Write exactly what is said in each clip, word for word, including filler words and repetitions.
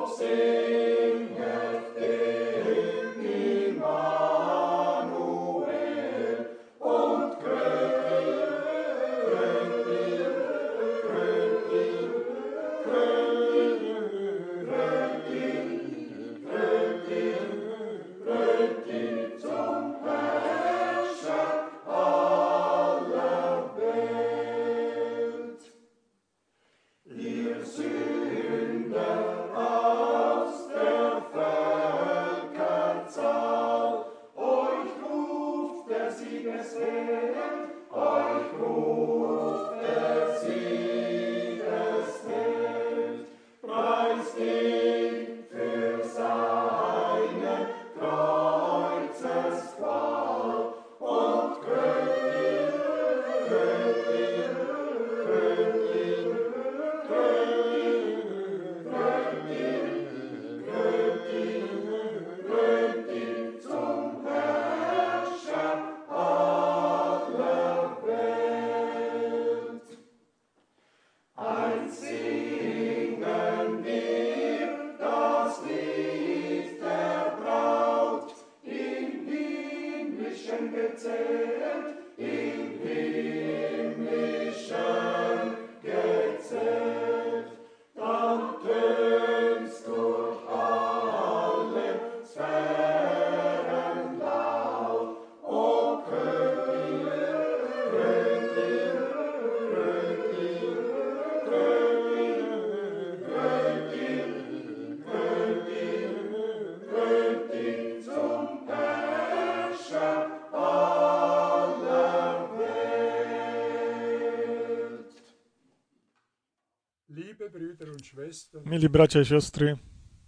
Mili bracia i siostry,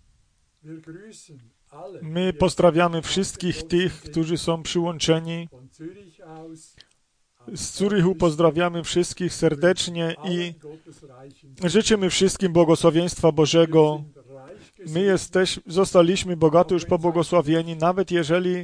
my pozdrawiamy wszystkich tych, którzy są przyłączeni. Z Zurychu pozdrawiamy wszystkich serdecznie i życzymy wszystkim błogosławieństwa Bożego. My jesteś, zostaliśmy bogato już pobłogosławieni, nawet jeżeli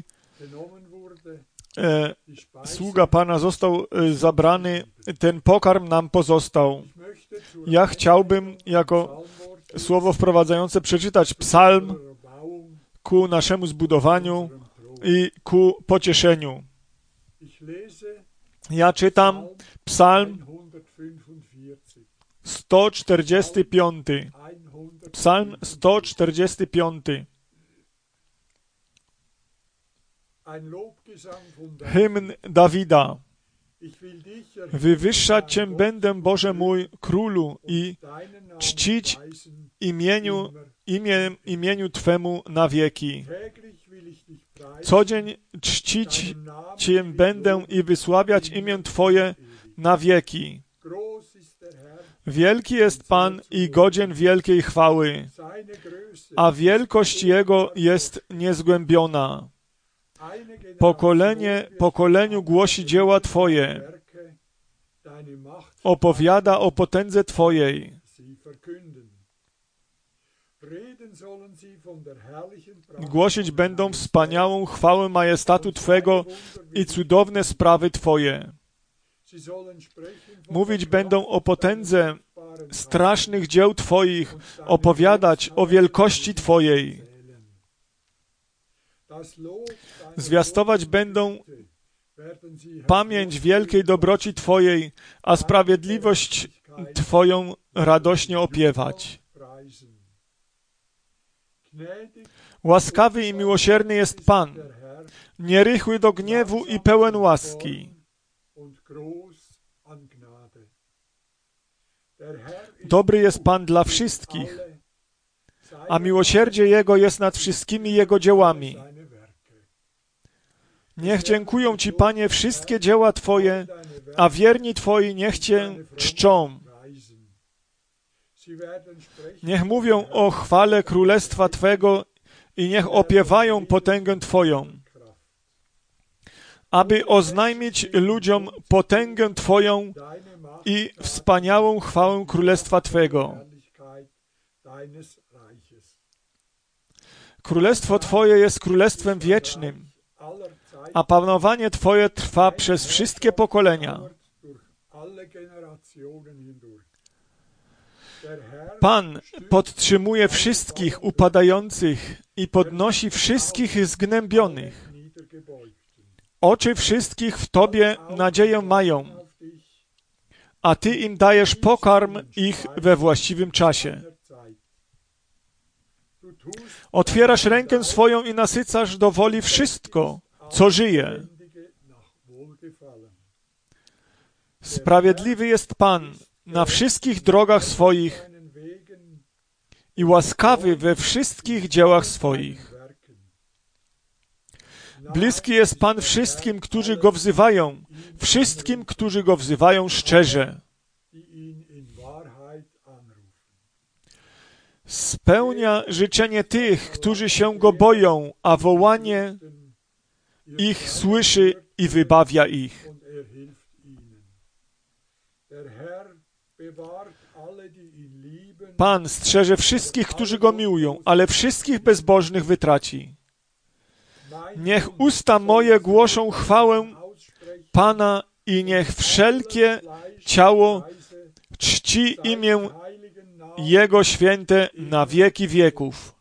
e, sługa Pana został e, zabrany, ten pokarm nam pozostał. Ja chciałbym jako słowo wprowadzające przeczytać psalm ku naszemu zbudowaniu i ku pocieszeniu. Ja czytam psalm sto czterdziesty piąty. Psalm sto czterdziesty piąty. Hymn Dawida. Wywyższać Cię będę, Boże mój, Królu, i czcić imieniu, imię, imieniu Twemu na wieki. Co dzień czcić Cię będę i wysławiać imię Twoje na wieki. Wielki jest Pan i godzien wielkiej chwały, a wielkość Jego jest niezgłębiona. Pokolenie pokoleniu głosi dzieła Twoje, opowiada o potędze Twojej. Głosić będą wspaniałą chwałę majestatu Twego i cudowne sprawy Twoje. Mówić będą o potędze strasznych dzieł Twoich, opowiadać o wielkości Twojej. Zwiastować będą pamięć wielkiej dobroci Twojej, a sprawiedliwość Twoją radośnie opiewać. Łaskawy i miłosierny jest Pan, nierychły do gniewu i pełen łaski. Dobry jest Pan dla wszystkich, a miłosierdzie Jego jest nad wszystkimi Jego dziełami. Niech dziękują Ci, Panie, wszystkie dzieła Twoje, a wierni Twoi niech Cię czczą. Niech mówią o chwale królestwa Twego i niech opiewają potęgę Twoją, aby oznajmić ludziom potęgę Twoją i wspaniałą chwałę królestwa Twego. Królestwo Twoje jest królestwem wiecznym, a panowanie Twoje trwa przez wszystkie pokolenia. Pan podtrzymuje wszystkich upadających i podnosi wszystkich zgnębionych. Oczy wszystkich w Tobie nadzieję mają, a Ty im dajesz pokarm ich we właściwym czasie. Otwierasz rękę swoją i nasycasz do woli wszystko, co żyje. Sprawiedliwy jest Pan na wszystkich drogach swoich i łaskawy we wszystkich dziełach swoich. Bliski jest Pan wszystkim, którzy Go wzywają, wszystkim, którzy Go wzywają szczerze. Spełnia życzenie tych, którzy się Go boją, a wołanie ich słyszy i wybawia ich. Pan strzeże wszystkich, którzy Go miłują, ale wszystkich bezbożnych wytraci. Niech usta moje głoszą chwałę Pana i niech wszelkie ciało czci imię Jego święte na wieki wieków.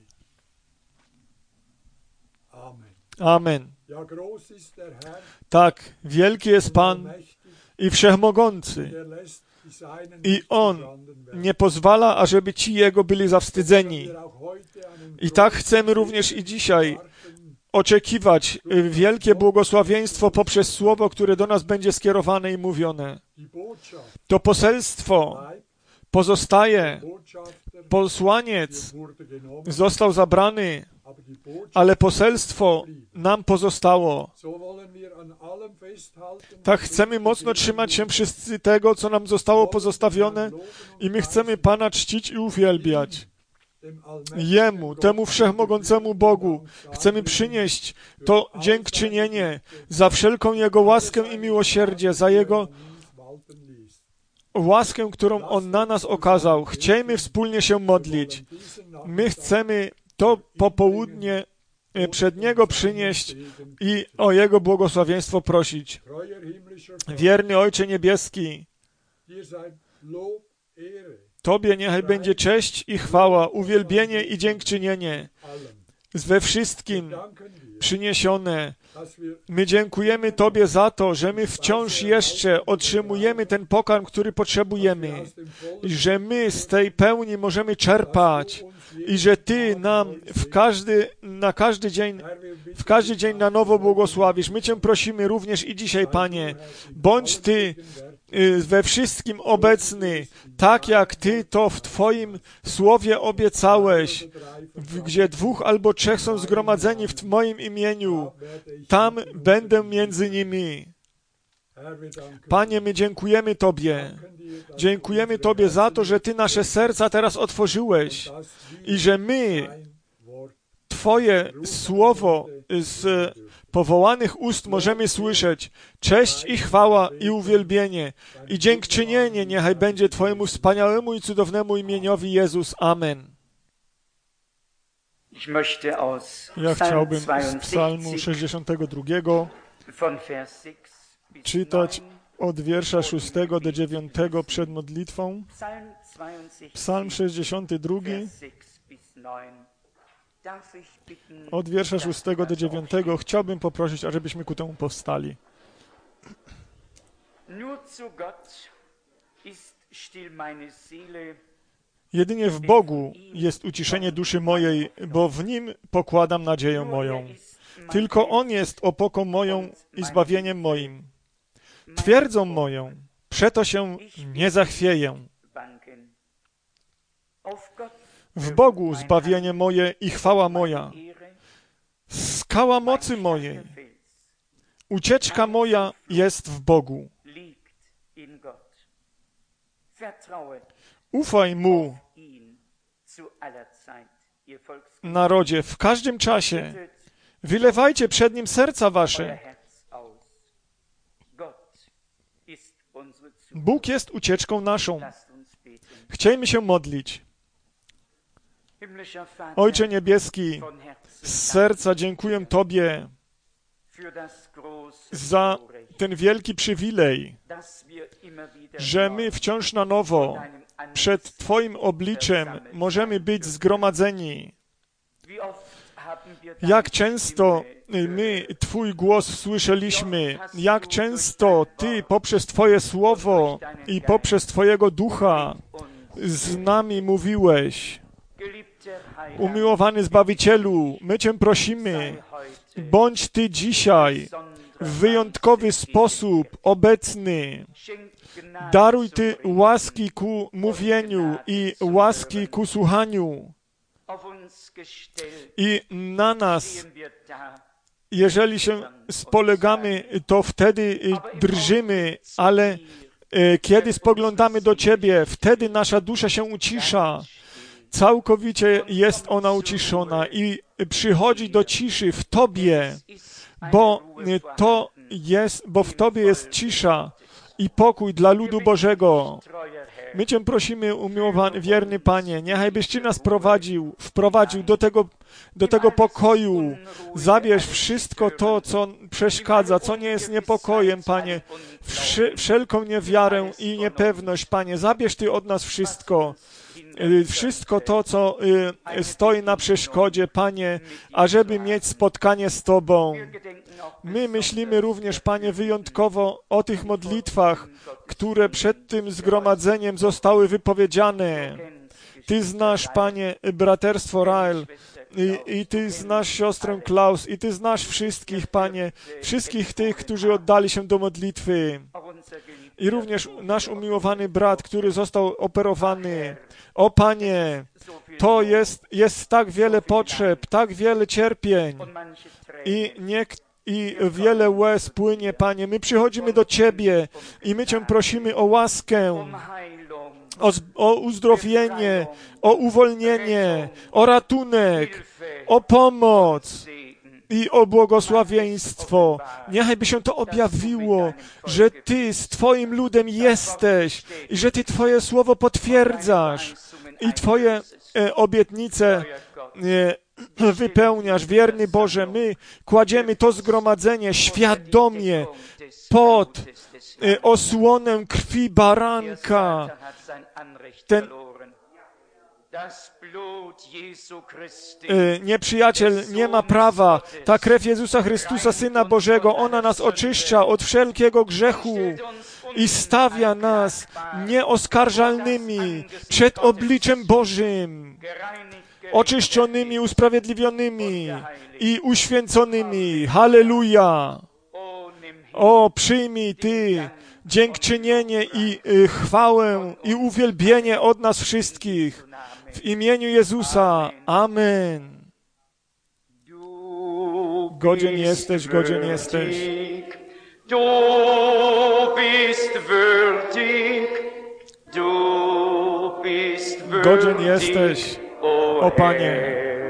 Amen. Tak, wielki jest Pan i wszechmogący. I On nie pozwala, ażeby ci Jego byli zawstydzeni. I tak chcemy również i dzisiaj oczekiwać wielkie błogosławieństwo poprzez słowo, które do nas będzie skierowane i mówione. To poselstwo pozostaje. Posłaniec został zabrany, ale poselstwo nam pozostało. Tak chcemy mocno trzymać się wszyscy tego, co nam zostało pozostawione i my chcemy Pana czcić i uwielbiać. Jemu, temu wszechmogącemu Bogu, chcemy przynieść to dziękczynienie za wszelką Jego łaskę i miłosierdzie, za Jego łaskę, którą On na nas okazał. Chciejmy wspólnie się modlić. My chcemy to popołudnie przed Niego przynieść i o Jego błogosławieństwo prosić. Wierny Ojcze Niebieski, Tobie niechaj będzie cześć i chwała, uwielbienie i dziękczynienie we wszystkim przyniesione. My dziękujemy Tobie za to, że my wciąż jeszcze otrzymujemy ten pokarm, który potrzebujemy, i że my z tej pełni możemy czerpać i że Ty nam w każdy, na każdy dzień, w każdy dzień na nowo błogosławisz. My Cię prosimy również i dzisiaj, Panie, bądź Ty we wszystkim obecny, tak jak Ty to w Twoim słowie obiecałeś, gdzie dwóch albo trzech są zgromadzeni w moim imieniu, tam będę między nimi. Panie, my dziękujemy Tobie. Dziękujemy Tobie za to, że Ty nasze serca teraz otworzyłeś i że my Twoje słowo z powołanych ust możemy słyszeć. Cześć i chwała i uwielbienie i dziękczynienie niechaj będzie Twojemu wspaniałemu i cudownemu imieniowi Jezus. Amen. Ja chciałbym z Psalmu sześćdziesiątego drugiego czytać od wiersza szóstego do dziewiątego przed modlitwą. Psalm sześćdziesiąty drugi. Od wiersza szóstego do dziewiątego chciałbym poprosić, ażebyśmy ku temu powstali. Jedynie w Bogu jest uciszenie duszy mojej, bo w Nim pokładam nadzieję moją. Tylko On jest opoką moją i zbawieniem moim. Twierdzą moją, przeto się nie zachwieję. W Bogu zbawienie moje i chwała moja, skała mocy mojej. Ucieczka moja jest w Bogu. Ufaj Mu, narodzie, w każdym czasie. Wylewajcie przed Nim serca wasze. Bóg jest ucieczką naszą. Chciejmy się modlić. Ojcze Niebieski, z serca dziękuję Tobie za ten wielki przywilej, że my wciąż na nowo przed Twoim obliczem możemy być zgromadzeni. Jak często my Twój głos słyszeliśmy, jak często Ty poprzez Twoje słowo i poprzez Twojego ducha z nami mówiłeś. Umiłowany Zbawicielu, my Cię prosimy, bądź Ty dzisiaj w wyjątkowy sposób obecny. Daruj Ty łaski ku mówieniu i łaski ku słuchaniu. I na nas, jeżeli się spolegamy, to wtedy drżymy, ale kiedy spoglądamy do Ciebie, wtedy nasza dusza się ucisza. Całkowicie jest ona uciszona i przychodzi do ciszy w Tobie, bo to jest, bo w Tobie jest cisza i pokój dla ludu Bożego. My Cię prosimy, umiłowany, wierny Panie, niechaj Ty nas prowadził, wprowadził do tego, do tego pokoju. Zabierz wszystko to, co przeszkadza, co nie jest niepokojem, Panie. Wszy, wszelką niewiarę i niepewność, Panie. Zabierz Ty od nas wszystko. Wszystko to, co stoi na przeszkodzie, Panie, ażeby mieć spotkanie z Tobą. My myślimy również, Panie, wyjątkowo o tych modlitwach, które przed tym zgromadzeniem zostały wypowiedziane. Ty znasz, Panie, braterstwo Rael i, i Ty znasz siostrę Klaus i Ty znasz wszystkich, Panie, wszystkich tych, którzy oddali się do modlitwy. I również nasz umiłowany brat, który został operowany. O Panie, to jest, jest tak wiele potrzeb, tak wiele cierpień i, nie, i wiele łez płynie, Panie. My przychodzimy do Ciebie i my Cię prosimy o łaskę, o, o uzdrowienie, o uwolnienie, o ratunek, o pomoc i o błogosławieństwo. Niechaj by się to objawiło, że Ty z Twoim ludem jesteś i że Ty Twoje słowo potwierdzasz i Twoje e, obietnice e, wypełniasz. Wierny Boże, my kładziemy to zgromadzenie świadomie pod e, osłonę krwi baranka. Ten nieprzyjaciel nie ma prawa. Ta krew Jezusa Chrystusa, Syna Bożego, ona nas oczyszcza od wszelkiego grzechu i stawia nas nieoskarżalnymi przed obliczem Bożym, oczyszczonymi, usprawiedliwionymi i uświęconymi. Halleluja! O, przyjmij Ty dziękczynienie i y, chwałę i uwielbienie od nas wszystkich. W imieniu Jezusa. Amen. Godzien jesteś, godzien jesteś. Du bist würdig, du bist würdig, godzien jesteś, o Panie,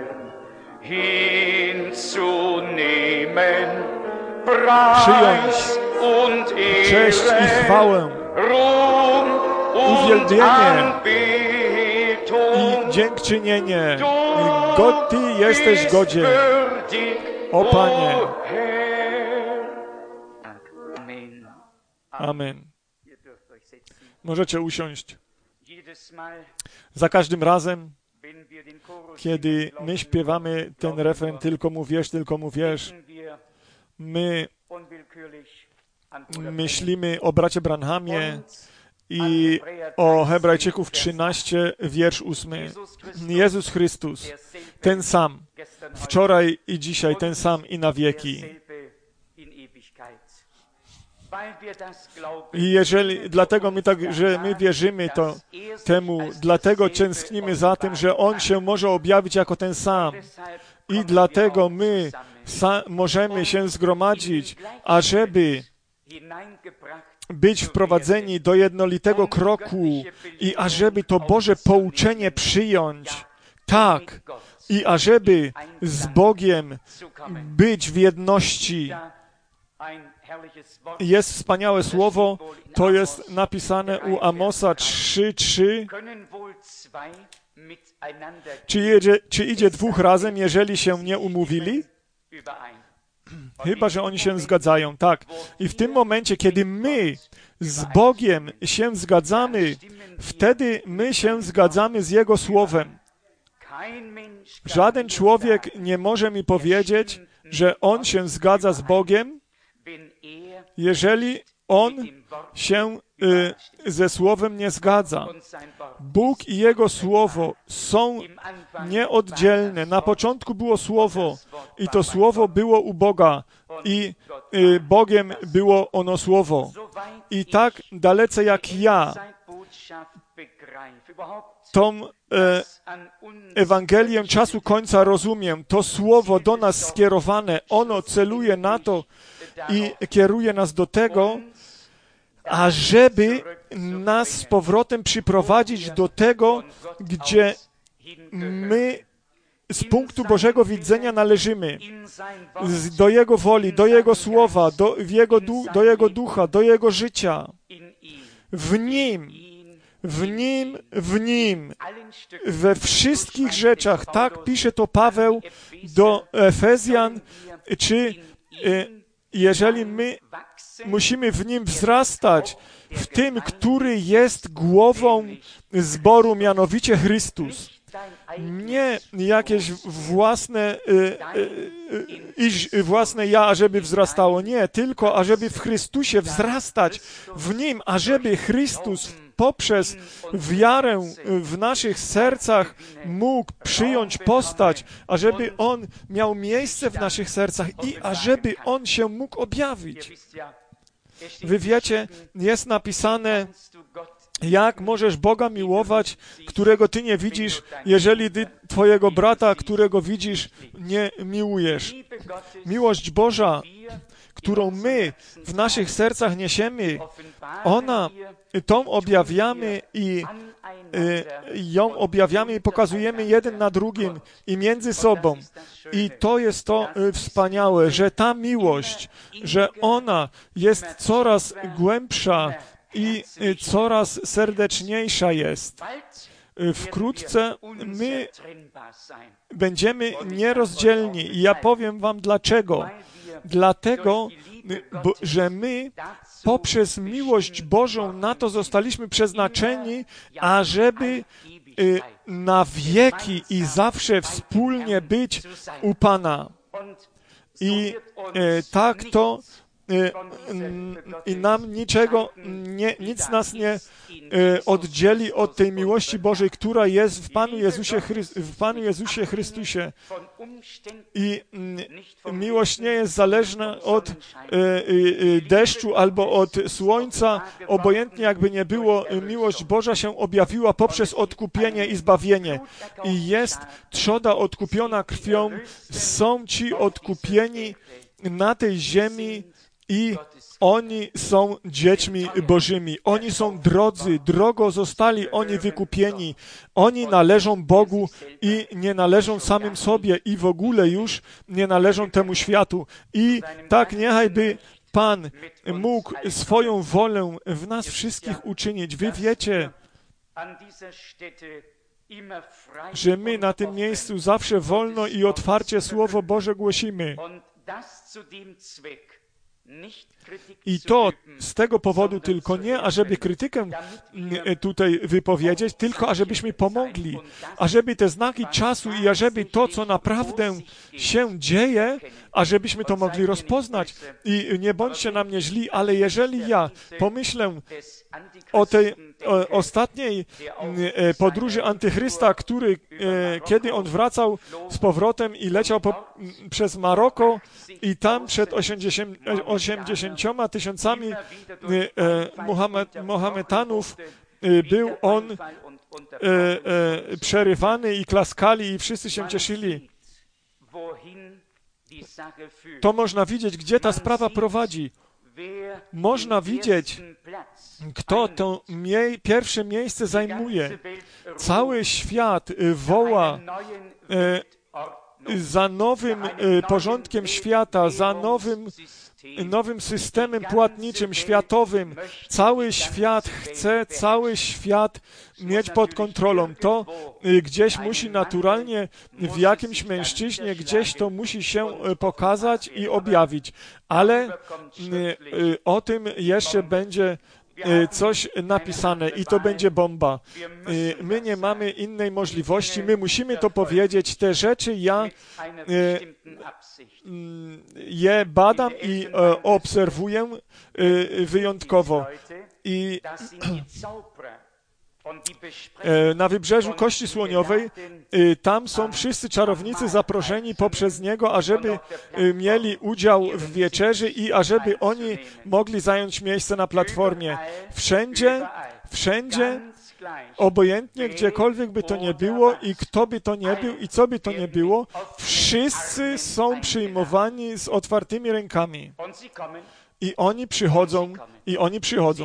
hinzunehmen, przyjąć cześć i chwałę, uwielbienie i dziękczynienie. God, Ty jesteś godzien, o Panie. Amen. Możecie usiąść. Za każdym razem, kiedy my śpiewamy ten refren Tylko mu wierz, tylko mu wierz, my myślimy o bracie Branhamie i o Hebrajczyków trzynaście, wiersz ósmy. Jezus Chrystus, ten sam, wczoraj i dzisiaj, ten sam i na wieki. I jeżeli, dlatego my tak, że my wierzymy to temu, dlatego tęsknimy za tym, że On się może objawić jako ten sam. I dlatego my sa- możemy się zgromadzić, ażeby być wprowadzeni do jednolitego kroku i ażeby to Boże pouczenie przyjąć. Tak. I ażeby z Bogiem być w jedności. Jest wspaniałe słowo, to jest napisane u Amosa trzy trzy. Czy, jedzie, czy idzie dwóch razem, jeżeli się nie umówili? Chyba że oni się zgadzają, tak. I w tym momencie, kiedy my z Bogiem się zgadzamy, wtedy my się zgadzamy z Jego Słowem. Żaden człowiek nie może mi powiedzieć, że on się zgadza z Bogiem, jeżeli on się y, ze Słowem nie zgadza. Bóg i Jego Słowo są nieoddzielne. Na początku było Słowo i to Słowo było u Boga i y, Bogiem było ono Słowo. I tak dalece jak ja tą e, Ewangelię czasu końca rozumiem, to Słowo do nas skierowane, ono celuje na to i kieruje nas do tego, ażeby nas z powrotem przyprowadzić do tego, gdzie my z punktu Bożego widzenia należymy, z, do Jego woli, do Jego Słowa, do Jego, du, do Jego Ducha, do Jego życia. W Nim, w Nim, w Nim, we wszystkich rzeczach, tak pisze to Paweł do Efezjan, czy jeżeli my musimy w Nim wzrastać, w tym, który jest głową zboru, mianowicie Chrystus. Nie jakieś własne, y, y, y, własne ja, ażeby wzrastało, nie, tylko ażeby w Chrystusie wzrastać, w Nim, ażeby Chrystus poprzez wiarę w naszych sercach mógł przyjąć postać, ażeby On miał miejsce w naszych sercach i ażeby On się mógł objawić. Wy wiecie, jest napisane, jak możesz Boga miłować, którego Ty nie widzisz, jeżeli Ty Twojego brata, którego widzisz, nie miłujesz. Miłość Boża, którą my w naszych sercach niesiemy, ona, tą objawiamy i y, ją objawiamy i pokazujemy jeden na drugim i między sobą. I to jest to y, wspaniałe, że ta miłość, że ona jest coraz głębsza i y, coraz serdeczniejsza jest. Wkrótce my będziemy nierozdzielni. I ja powiem wam dlaczego. Dlatego, bo, że my poprzez miłość Bożą na to zostaliśmy przeznaczeni, ażeby y, na wieki i zawsze wspólnie być u Pana. I y, tak to i nam niczego, nie, nic nas nie oddzieli od tej miłości Bożej, która jest w Panu Jezusie, w Panu Jezusie Chrystusie. I miłość nie jest zależna od deszczu albo od słońca. Obojętnie jakby nie było, miłość Boża się objawiła poprzez odkupienie i zbawienie. I jest trzoda odkupiona krwią. Są ci odkupieni na tej ziemi i oni są dziećmi Bożymi. Oni są drodzy, drogo zostali oni wykupieni. Oni należą Bogu i nie należą samym sobie i w ogóle już nie należą temu światu. I tak niechajby Pan mógł swoją wolę w nas wszystkich uczynić. Wy wiecie, że my na tym miejscu zawsze wolno i otwarcie Słowo Boże głosimy. I to z tego powodu tylko nie, ażeby krytykę tutaj wypowiedzieć, tylko ażebyśmy pomogli, ażeby te znaki czasu i ażeby to, co naprawdę się dzieje, ażebyśmy to mogli rozpoznać. I nie bądźcie na mnie źli, ale jeżeli ja pomyślę o tej o, ostatniej e, podróży Antychrysta, który, e, kiedy on wracał z powrotem i leciał po, m, przez Maroko i tam przed osiemdziesięcioma tysiącami e, e, Muhammed, Mohametanów e, był on e, e, przerywany i klaskali i wszyscy się cieszyli. To można widzieć, gdzie ta sprawa prowadzi. Można widzieć, kto to mie- pierwsze miejsce zajmuje. Cały świat woła e, za nowym e, porządkiem świata, za nowym nowym systemem płatniczym, światowym. Cały świat chce, cały świat mieć pod kontrolą. To gdzieś musi naturalnie w jakimś mężczyźnie, gdzieś to musi się pokazać i objawić. Ale o tym jeszcze będzie coś napisane i to będzie bomba. My nie mamy innej możliwości, my musimy to powiedzieć. Te rzeczy ja je badam i obserwuję wyjątkowo. I na wybrzeżu Kości Słoniowej tam są wszyscy czarownicy zaproszeni poprzez Niego, ażeby mieli udział w wieczerzy i ażeby oni mogli zająć miejsce na platformie. Wszędzie, wszędzie, obojętnie gdziekolwiek by to nie było i kto by to nie był i co by to nie było, wszyscy są przyjmowani z otwartymi rękami. I oni przychodzą, i oni przychodzą.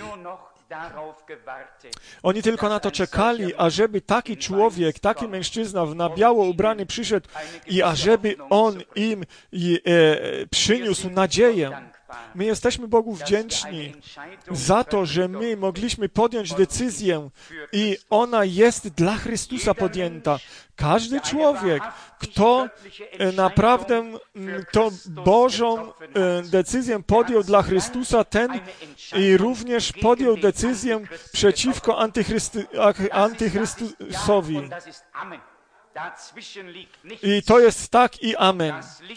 Oni tylko na to czekali, ażeby taki człowiek, taki mężczyzna na biało ubrany przyszedł i ażeby on im i, e, przyniósł nadzieję. My jesteśmy Bogu wdzięczni za to, że my mogliśmy podjąć decyzję i ona jest dla Chrystusa podjęta. Każdy człowiek, kto naprawdę tą Bożą decyzję podjął dla Chrystusa, ten i również podjął decyzję przeciwko antychrysty, antychrystusowi. I to jest tak i amen.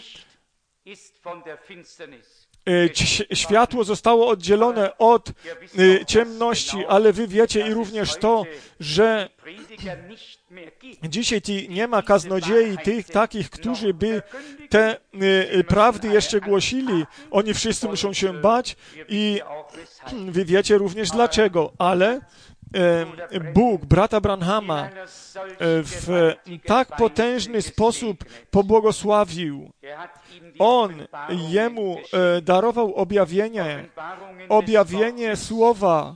Światło zostało oddzielone od ciemności, ale wy wiecie i również to, że dzisiaj nie ma kaznodziei, tych takich, którzy by te prawdy jeszcze głosili. Oni wszyscy muszą się bać i wy wiecie również dlaczego, ale Bóg brata Branhama w tak potężny sposób pobłogosławił. On jemu darował objawienie, objawienie słowa,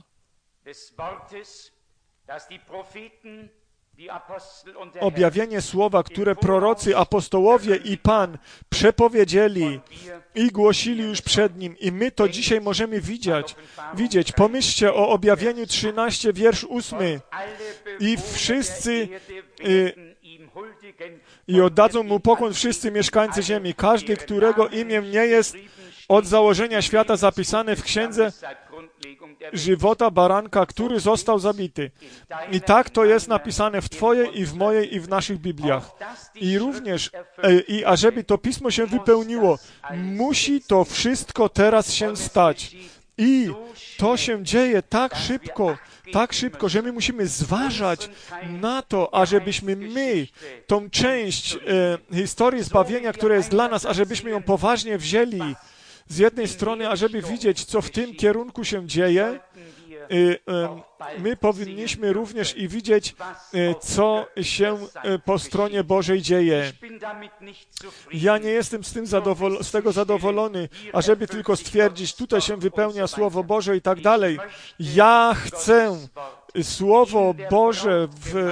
objawienie słowa, które prorocy, apostołowie i Pan przepowiedzieli i głosili już przed Nim. I my to dzisiaj możemy widzieć. widzieć. Pomyślcie o objawieniu trzynaście, wiersz ósmy. I wszyscy y, i oddadzą Mu pokłon wszyscy mieszkańcy ziemi, każdy, którego imię nie jest od założenia świata zapisane w księdze żywota baranka, który został zabity. I tak to jest napisane w Twojej i w mojej i w naszych Bibliach. I również, i ażeby to Pismo się wypełniło, musi to wszystko teraz się stać. I to się dzieje tak szybko, tak szybko, że my musimy zważać na to, ażebyśmy my tą część e, historii zbawienia, która jest dla nas, ażebyśmy ją poważnie wzięli. Z jednej strony, ażeby widzieć, co w tym kierunku się dzieje, my powinniśmy również i widzieć, co się po stronie Bożej dzieje. Ja nie jestem z, tym zadowol- z tego zadowolony, ażeby tylko stwierdzić, tutaj się wypełnia Słowo Boże i tak dalej. Ja chcę Słowo Boże w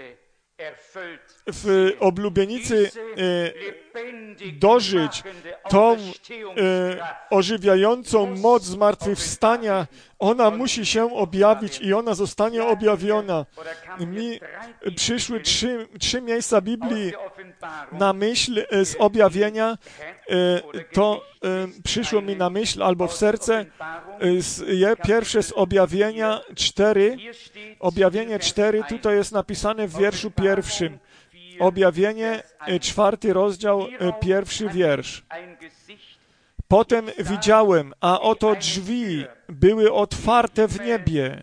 w oblubienicy e, dożyć tą e, ożywiającą moc zmartwychwstania, ona musi się objawić i ona zostanie objawiona. Mi przyszły trzy, trzy miejsca Biblii na myśl z objawienia. E, to e, przyszło mi na myśl albo w serce. E, pierwsze z objawienia cztery. Objawienie cztery, tutaj jest napisane w wierszu pierwszym. Objawienie, czwarty rozdział, pierwszy wiersz. Potem widziałem, a oto drzwi były otwarte w niebie.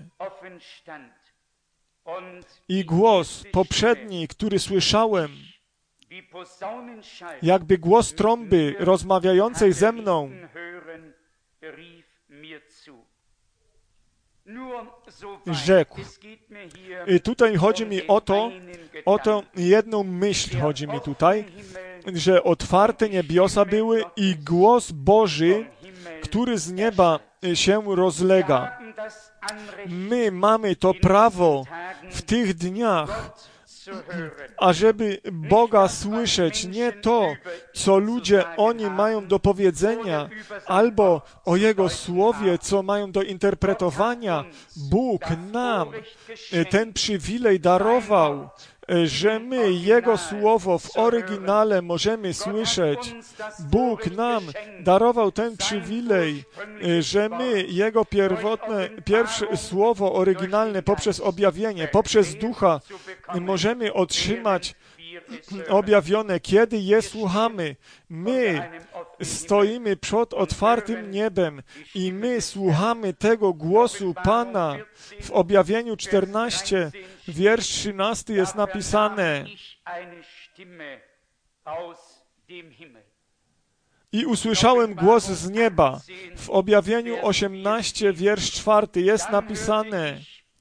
I głos poprzedni, który słyszałem, jakby głos trąby rozmawiającej ze mną, rzekł. I tutaj chodzi mi o to, o to jedną myśl chodzi mi tutaj, że otwarte niebiosa były i głos Boży, który z nieba się rozlega. My mamy to prawo w tych dniach ażeby Boga słyszeć, nie to, co ludzie o Nim mają do powiedzenia, albo o Jego Słowie, co mają do interpretowania. Bóg nam ten przywilej darował, że my Jego Słowo w oryginale możemy słyszeć. Bóg nam darował ten przywilej, że my Jego pierwotne, pierwsze Słowo oryginalne poprzez objawienie, poprzez Ducha możemy otrzymać objawione, kiedy je słuchamy. My stoimy przed otwartym niebem i my słuchamy tego głosu Pana. W objawieniu czternaście, wiersz trzynasty jest napisane: i usłyszałem głos z nieba. W objawieniu osiemnaście, wiersz czwarty jest napisane: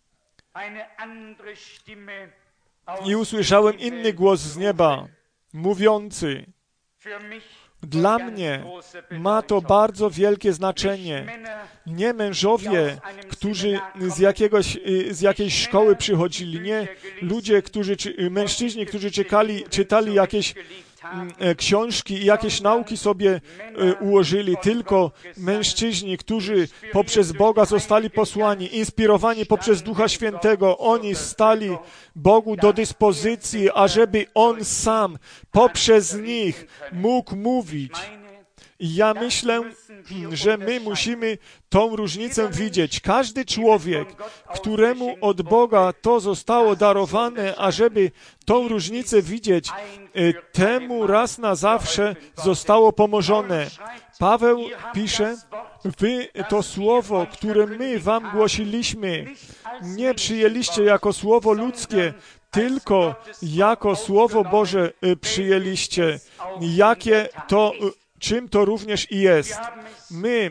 i usłyszałem inny głos z nieba, mówiący: dla mnie ma to bardzo wielkie znaczenie. Nie mężowie, którzy z, jakiegoś, z jakiejś szkoły przychodzili, nie ludzie, którzy, mężczyźni, którzy czytali, czytali jakieś książki i jakieś nauki sobie ułożyli, tylko mężczyźni, którzy poprzez Boga zostali posłani, inspirowani poprzez Ducha Świętego. Oni stali Bogu do dyspozycji, ażeby On sam poprzez nich mógł mówić. I ja myślę, że my musimy tą różnicę widzieć. Każdy człowiek, któremu od Boga to zostało darowane, ażeby tą różnicę widzieć, temu raz na zawsze zostało pomożone. Paweł pisze: wy to słowo, które my wam głosiliśmy, nie przyjęliście jako słowo ludzkie, tylko jako Słowo Boże przyjęliście. Jakie to czym to również i jest. My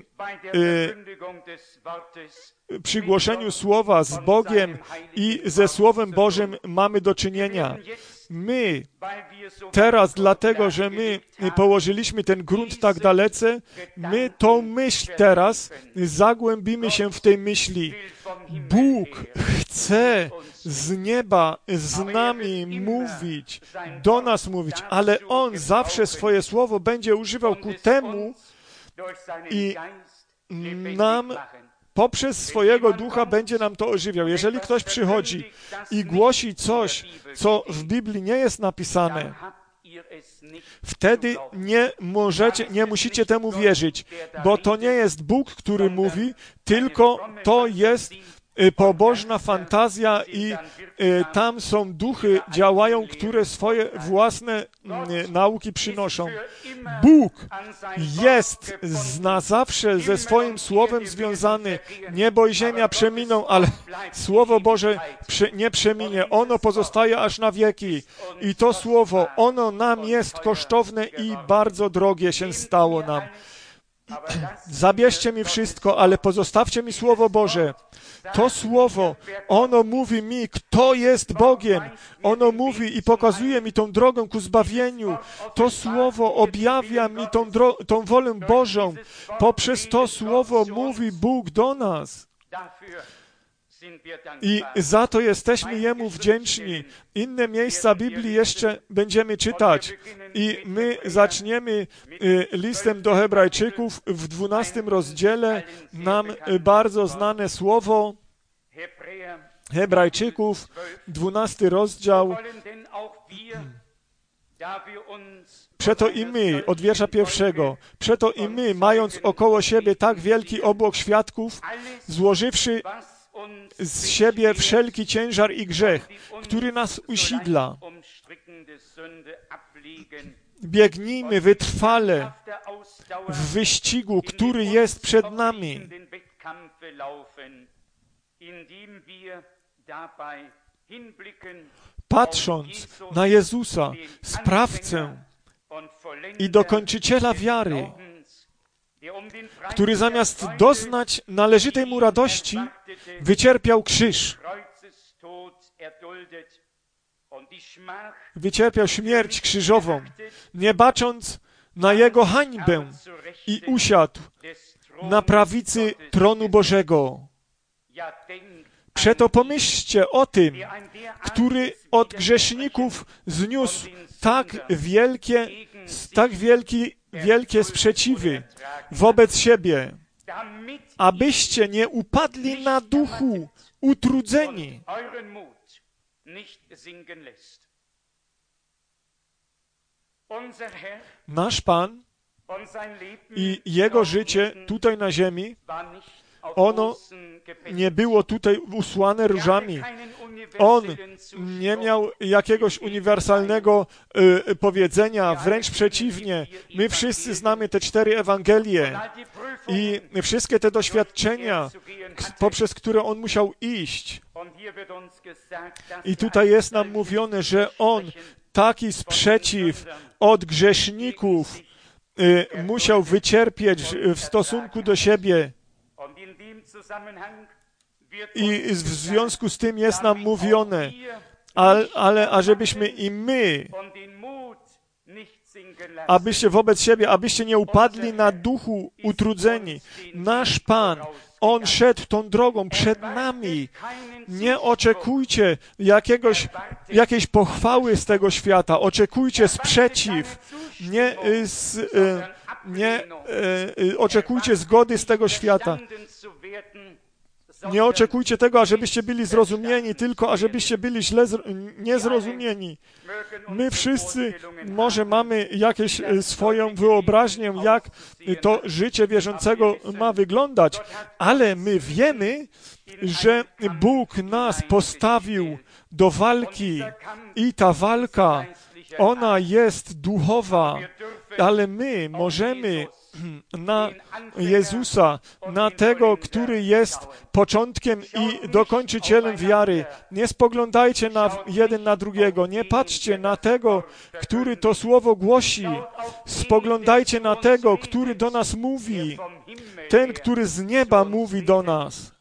y, przy głoszeniu Słowa z Bogiem i ze Słowem Bożym mamy do czynienia. My teraz, dlatego, że my położyliśmy ten grunt tak dalece, my tą myśl teraz zagłębimy się w tej myśli. Bóg chce z nieba z nami mówić, do nas mówić, ale On zawsze swoje słowo będzie używał ku temu i nam poprzez swojego Ducha będzie nam to ożywiał. Jeżeli ktoś przychodzi i głosi coś, co w Biblii nie jest napisane, wtedy nie możecie, nie musicie temu wierzyć, bo to nie jest Bóg, który mówi, tylko to jest pobożna fantazja i tam są duchy działają, które swoje własne nauki przynoszą. Bóg jest na zawsze ze swoim Słowem związany. Niebo i ziemia przeminą, ale Słowo Boże nie przeminie. Ono pozostaje aż na wieki. I to Słowo, ono nam jest kosztowne i bardzo drogie się stało nam. Zabierzcie mi wszystko, ale pozostawcie mi Słowo Boże. To Słowo, ono mówi mi, kto jest Bogiem. Ono mówi i pokazuje mi tą drogę ku zbawieniu. To Słowo objawia mi tą, dro- tą wolę Bożą. Poprzez to Słowo mówi Bóg do nas. I za to jesteśmy Jemu wdzięczni. Inne miejsca Biblii jeszcze będziemy czytać. I my zaczniemy listem do Hebrajczyków w dwunastym rozdziale. Nam bardzo znane słowo Hebrajczyków, dwunasty rozdział. Przeto i my, od wiersza pierwszego, przeto i my, mając około siebie tak wielki obłok świadków, złożywszy z siebie wszelki ciężar i grzech, który nas usidla. Biegnijmy wytrwale w wyścigu, który jest przed nami. Patrząc na Jezusa, sprawcę i dokończyciela wiary, który zamiast doznać należytej mu radości, wycierpiał krzyż. Wycierpiał śmierć krzyżową, nie bacząc na Jego hańbę i usiadł na prawicy tronu Bożego. Przeto pomyślcie o tym, który od grzeszników zniósł tak wielkie, tak wielki, wielkie sprzeciwy wobec siebie, abyście nie upadli na duchu, utrudzeni. Nasz Pan i Jego życie tutaj na ziemi, ono nie było tutaj usłane różami. On nie miał jakiegoś uniwersalnego y, powiedzenia, wręcz przeciwnie. My wszyscy znamy te cztery Ewangelie i wszystkie te doświadczenia, k- poprzez które On musiał iść. I tutaj jest nam mówione, że On taki sprzeciw od grzeszników y, musiał wycierpieć w stosunku do siebie. I w związku z tym jest nam mówione, ale, ale ażebyśmy i my, abyście wobec siebie, abyście nie upadli na duchu utrudzeni. Nasz Pan, On szedł tą drogą przed nami. Nie oczekujcie jakiegoś, jakiejś pochwały z tego świata. Oczekujcie sprzeciw. Nie, z, nie oczekujcie zgody z tego świata. Nie oczekujcie tego, ażebyście byli zrozumieni, tylko ażebyście byli źle niezrozumieni. My wszyscy może mamy jakieś swoją wyobraźnię, jak to życie wierzącego ma wyglądać, ale my wiemy, że Bóg nas postawił do walki i ta walka, ona jest duchowa, ale my możemy na Jezusa, na tego, który jest początkiem i dokończycielem wiary. Nie spoglądajcie na jeden na drugiego, nie patrzcie na tego, który to słowo głosi. Spoglądajcie na tego, który do nas mówi, ten, który z nieba mówi do nas.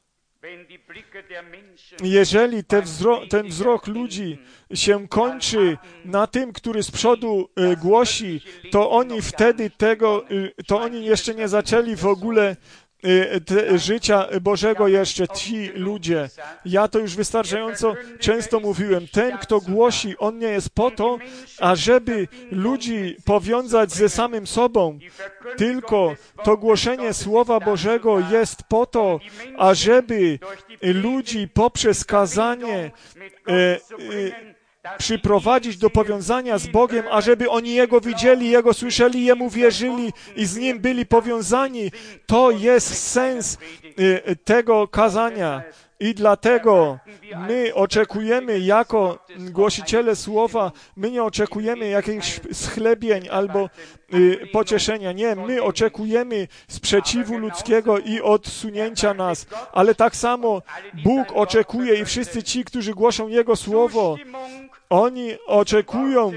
Jeżeli te wzro- ten wzrok ludzi się kończy na tym, który z przodu y, głosi, to oni wtedy tego, y, to oni jeszcze nie zaczęli w ogóle y, te, życia Bożego jeszcze, ci ludzie. Ja to już wystarczająco często mówiłem. Ten, kto głosi, on nie jest po to, ażeby ludzi powiązać ze samym sobą, tylko to głoszenie Słowa Bożego jest po to, ażeby ludzi poprzez kazanie e, e, przyprowadzić do powiązania z Bogiem, ażeby oni Jego widzieli, Jego słyszeli, Jemu wierzyli i z Nim byli powiązani. To jest sens e, tego kazania. I dlatego my oczekujemy jako głosiciele Słowa, my nie oczekujemy jakichś schlebień albo y, pocieszenia. Nie, my oczekujemy sprzeciwu ludzkiego i odsunięcia nas. Ale tak samo Bóg oczekuje i wszyscy ci, którzy głoszą Jego Słowo, oni oczekują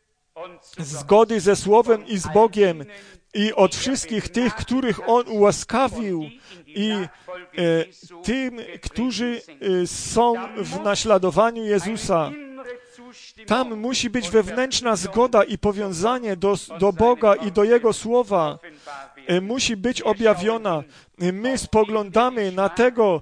zgody ze Słowem i z Bogiem. I od wszystkich tych, których On ułaskawił i e, tym, którzy e, są w naśladowaniu Jezusa. Tam musi być wewnętrzna zgoda i powiązanie do, do Boga i do Jego Słowa. E, musi być objawiona. My spoglądamy na tego,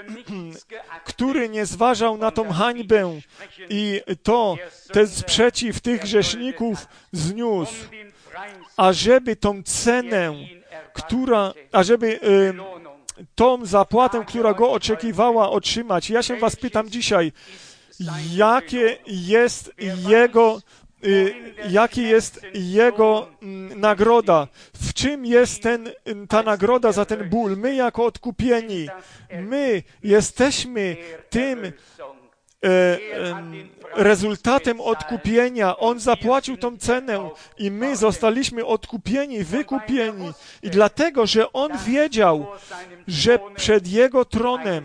który nie zważał na tą hańbę i to, ten sprzeciw tych grzeszników zniósł, ażeby tą cenę, która, ażeby y, tą zapłatę, która go oczekiwała, otrzymać. Ja się was pytam dzisiaj, jakie jest jego, y, jaki jest jego y, nagroda? W czym jest ten, ta nagroda za ten ból? My jako odkupieni, my jesteśmy tym E, e, rezultatem odkupienia. On zapłacił tą cenę i my zostaliśmy odkupieni, wykupieni. I dlatego, że On wiedział, że przed Jego tronem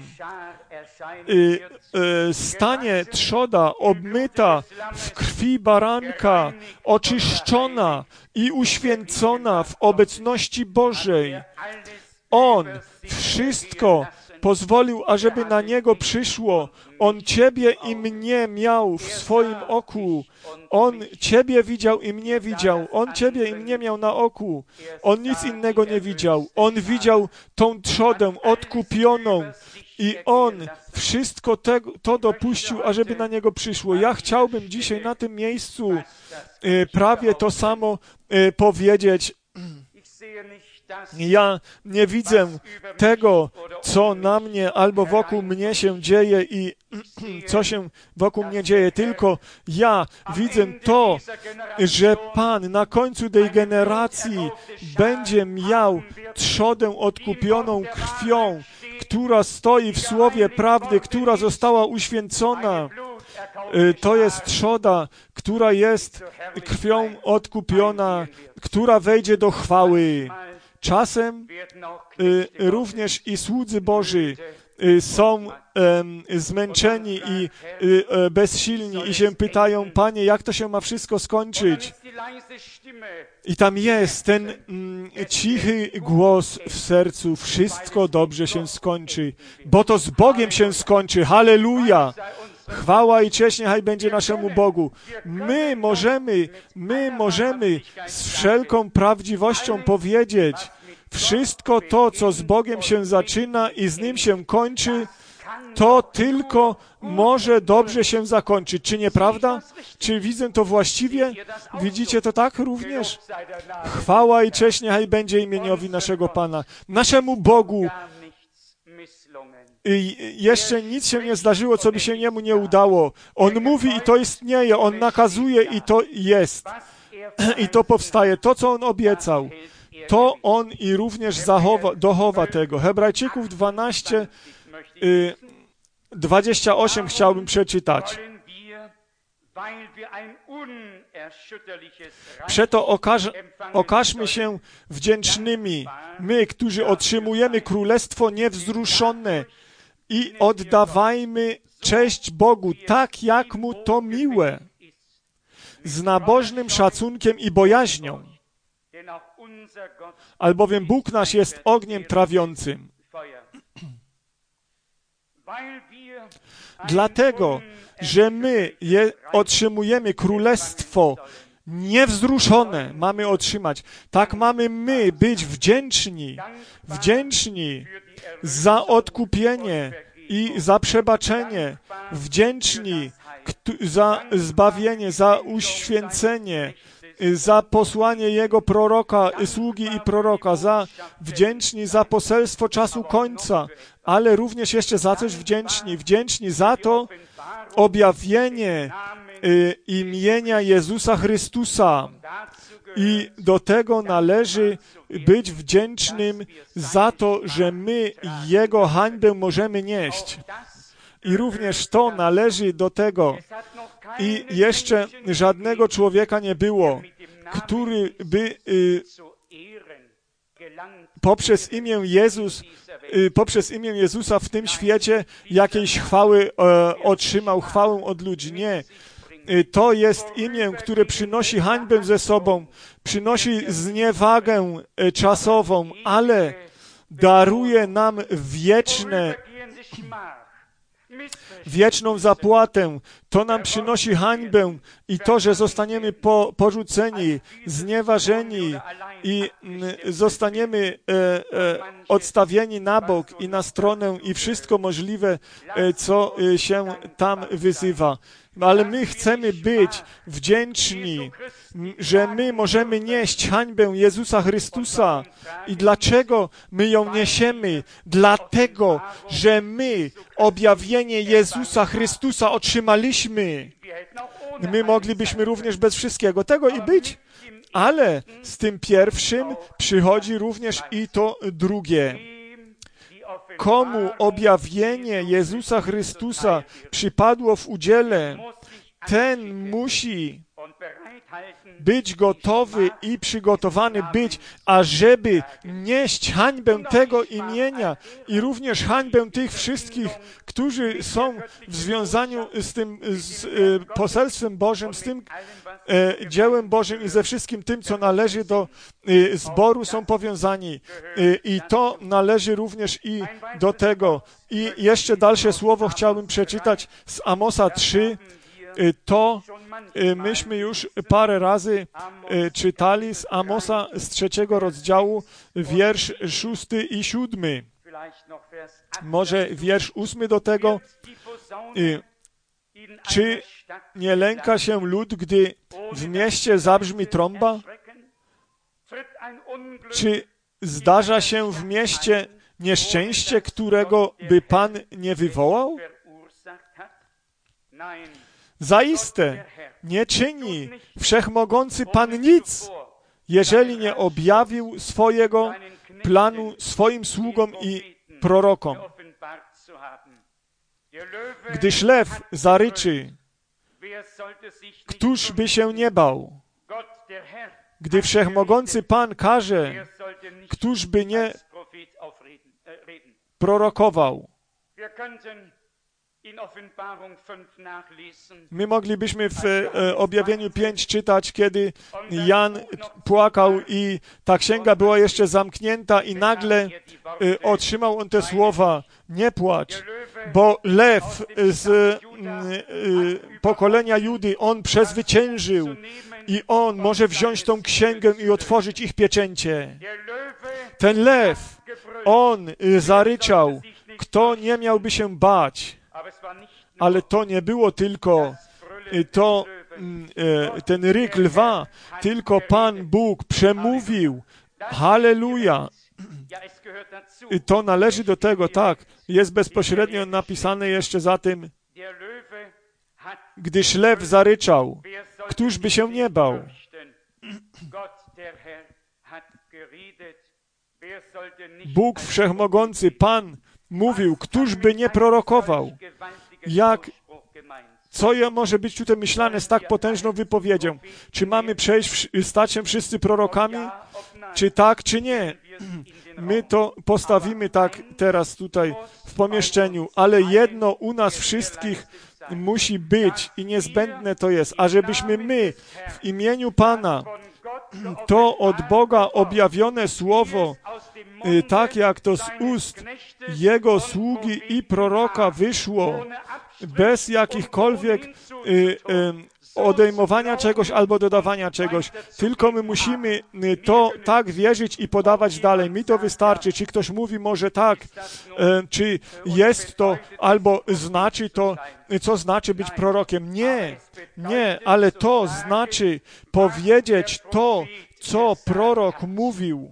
y, y, stanie trzoda obmyta w krwi baranka, oczyszczona i uświęcona w obecności Bożej. On wszystko pozwolił, ażeby na Niego przyszło. On Ciebie i mnie miał w swoim oku. On Ciebie widział i mnie widział. On Ciebie i mnie miał na oku. On nic innego nie widział. On widział tą trzodę odkupioną i On wszystko tego, to dopuścił, ażeby na Niego przyszło. Ja chciałbym dzisiaj na tym miejscu e, prawie to samo e, powiedzieć. Ja nie widzę tego, co na mnie albo wokół mnie się dzieje i co się wokół mnie dzieje, tylko ja widzę to, że Pan na końcu tej generacji będzie miał trzodę odkupioną krwią, która stoi w słowie prawdy, która została uświęcona. To jest trzoda, która jest krwią odkupiona, która wejdzie do chwały. Czasem y, również i słudzy Boży y, są y, zmęczeni i y, y, bezsilni i się pytają, Panie, jak to się ma wszystko skończyć? I tam jest ten mm, cichy głos w sercu, wszystko dobrze się skończy, bo to z Bogiem się skończy, halleluja! Chwała i cześć niechaj będzie naszemu Bogu. My możemy, my możemy z wszelką prawdziwością powiedzieć, wszystko to, co z Bogiem się zaczyna i z Nim się kończy, to tylko może dobrze się zakończyć. Czy nieprawda? Czy widzę to właściwie? Widzicie to tak również? Chwała i cześć niechaj będzie imieniowi naszego Pana. Naszemu Bogu I jeszcze nic się nie zdarzyło, co by się Niemu nie udało. On mówi i to istnieje, On nakazuje i to jest. I to powstaje. To, co On obiecał, to On i również zachowa, dochowa tego. Hebrajczyków dwanaście, dwadzieścia osiem chciałbym przeczytać. Przeto okaż, okażmy się wdzięcznymi, my, którzy otrzymujemy królestwo niewzruszone, i oddawajmy cześć Bogu, tak jak Mu to miłe, z nabożnym szacunkiem i bojaźnią, albowiem Bóg nasz jest ogniem trawiącym. Dlatego, że my je otrzymujemy królestwo niewzruszone, mamy otrzymać. Tak mamy my być wdzięczni, wdzięczni za odkupienie i za przebaczenie, wdzięczni za zbawienie, za uświęcenie, za posłanie Jego proroka, sługi i proroka, za wdzięczni za poselstwo czasu końca, ale również jeszcze za coś wdzięczni, wdzięczni za to objawienie y, imienia Jezusa Chrystusa. I do tego należy być wdzięcznym za to, że my Jego hańbę możemy nieść. I również to należy do tego. I jeszcze żadnego człowieka nie było, który by y, poprzez imię Jezus, y, poprzez imię Jezusa w tym świecie jakiejś chwały y, otrzymał, chwałę od ludzi. Nie. To jest imię, które przynosi hańbę ze sobą, przynosi zniewagę czasową, ale daruje nam wieczne, wieczną zapłatę. To nam przynosi hańbę i to, że zostaniemy po, porzuceni, znieważeni i mm, zostaniemy e, e, odstawieni na bok i na stronę i wszystko możliwe, e, co e, się tam wyzywa. Ale my chcemy być wdzięczni, że my możemy nieść hańbę Jezusa Chrystusa. I dlaczego my ją niesiemy? Dlatego, że my objawienie Jezusa Chrystusa otrzymaliśmy. My moglibyśmy również bez wszystkiego tego i być, ale z tym pierwszym przychodzi również i to drugie. Komu objawienie Jezusa Chrystusa przypadło w udziale, ten musi być gotowy i przygotowany być, ażeby nieść hańbę tego imienia i również hańbę tych wszystkich, którzy są w związaniu z tym z, e, poselstwem Bożym, z tym e, dziełem Bożym i ze wszystkim tym, co należy do e, zboru, są powiązani. E, I to należy również i do tego. I jeszcze dalsze słowo chciałbym przeczytać z Amosa trzy. To myśmy już parę razy czytali z Amosa z trzeciego rozdziału, wiersz szósty i siódmy. Może wiersz ósmy do tego. Czy nie lęka się lud, gdy w mieście zabrzmi trąba? Czy zdarza się w mieście nieszczęście, którego by Pan nie wywołał? Zaiste nie czyni Wszechmogący Pan nic, jeżeli nie objawił swojego planu swoim sługom i prorokom. Gdyż lew zaryczy, któż by się nie bał? Gdy Wszechmogący Pan każe, któż by nie prorokował? My moglibyśmy w e, Objawieniu pięć czytać, kiedy Jan płakał i ta księga była jeszcze zamknięta i nagle e, otrzymał on te słowa: nie płacz, bo lew z e, e, pokolenia Judy, on przezwyciężył i on może wziąć tą księgę i otworzyć ich pieczęcie. Ten lew, on e, zaryczał, kto nie miałby się bać. Ale to nie było tylko to, ten ryk lwa, tylko Pan Bóg przemówił. Halleluja! To należy do tego, tak. Jest bezpośrednio napisane jeszcze za tym, gdyż lew zaryczał, któż by się nie bał? Bóg Wszechmogący, Pan mówił, któż by nie prorokował? Jak, co je może być tutaj myślane z tak potężną wypowiedzią? Czy mamy przejść, stać się wszyscy prorokami? Czy tak, czy nie? My to postawimy tak teraz tutaj w pomieszczeniu, ale jedno u nas wszystkich musi być i niezbędne to jest, ażebyśmy my w imieniu Pana to od Boga objawione słowo, tak jak to z ust Jego sługi i proroka wyszło, bez jakichkolwiek y, y, odejmowania czegoś albo dodawania czegoś. Tylko my musimy to tak wierzyć i podawać dalej. Mi to wystarczy. Czy ktoś mówi może tak, y, czy jest to, albo znaczy to, co znaczy być prorokiem. Nie, nie, ale to znaczy powiedzieć to, co prorok mówił.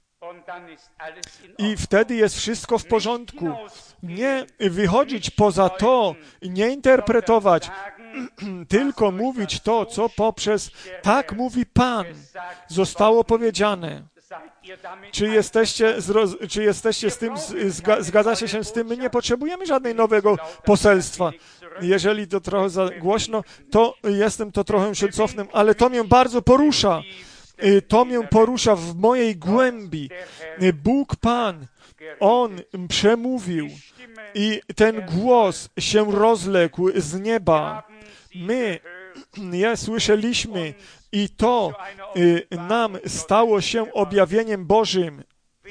I wtedy jest wszystko w porządku. Nie wychodzić poza to i nie interpretować, tylko mówić to, co poprzez tak mówi Pan zostało powiedziane. Czy jesteście, czy jesteście z tym, zgadzacie się z tym? My nie potrzebujemy żadnego nowego poselstwa. Jeżeli to trochę za głośno, to jestem to trochę się cofnę, ale to mnie bardzo porusza. To mnie porusza w mojej głębi. Bóg Pan, On przemówił i ten głos się rozległ z nieba. My je słyszeliśmy i to y, nam stało się objawieniem Bożym.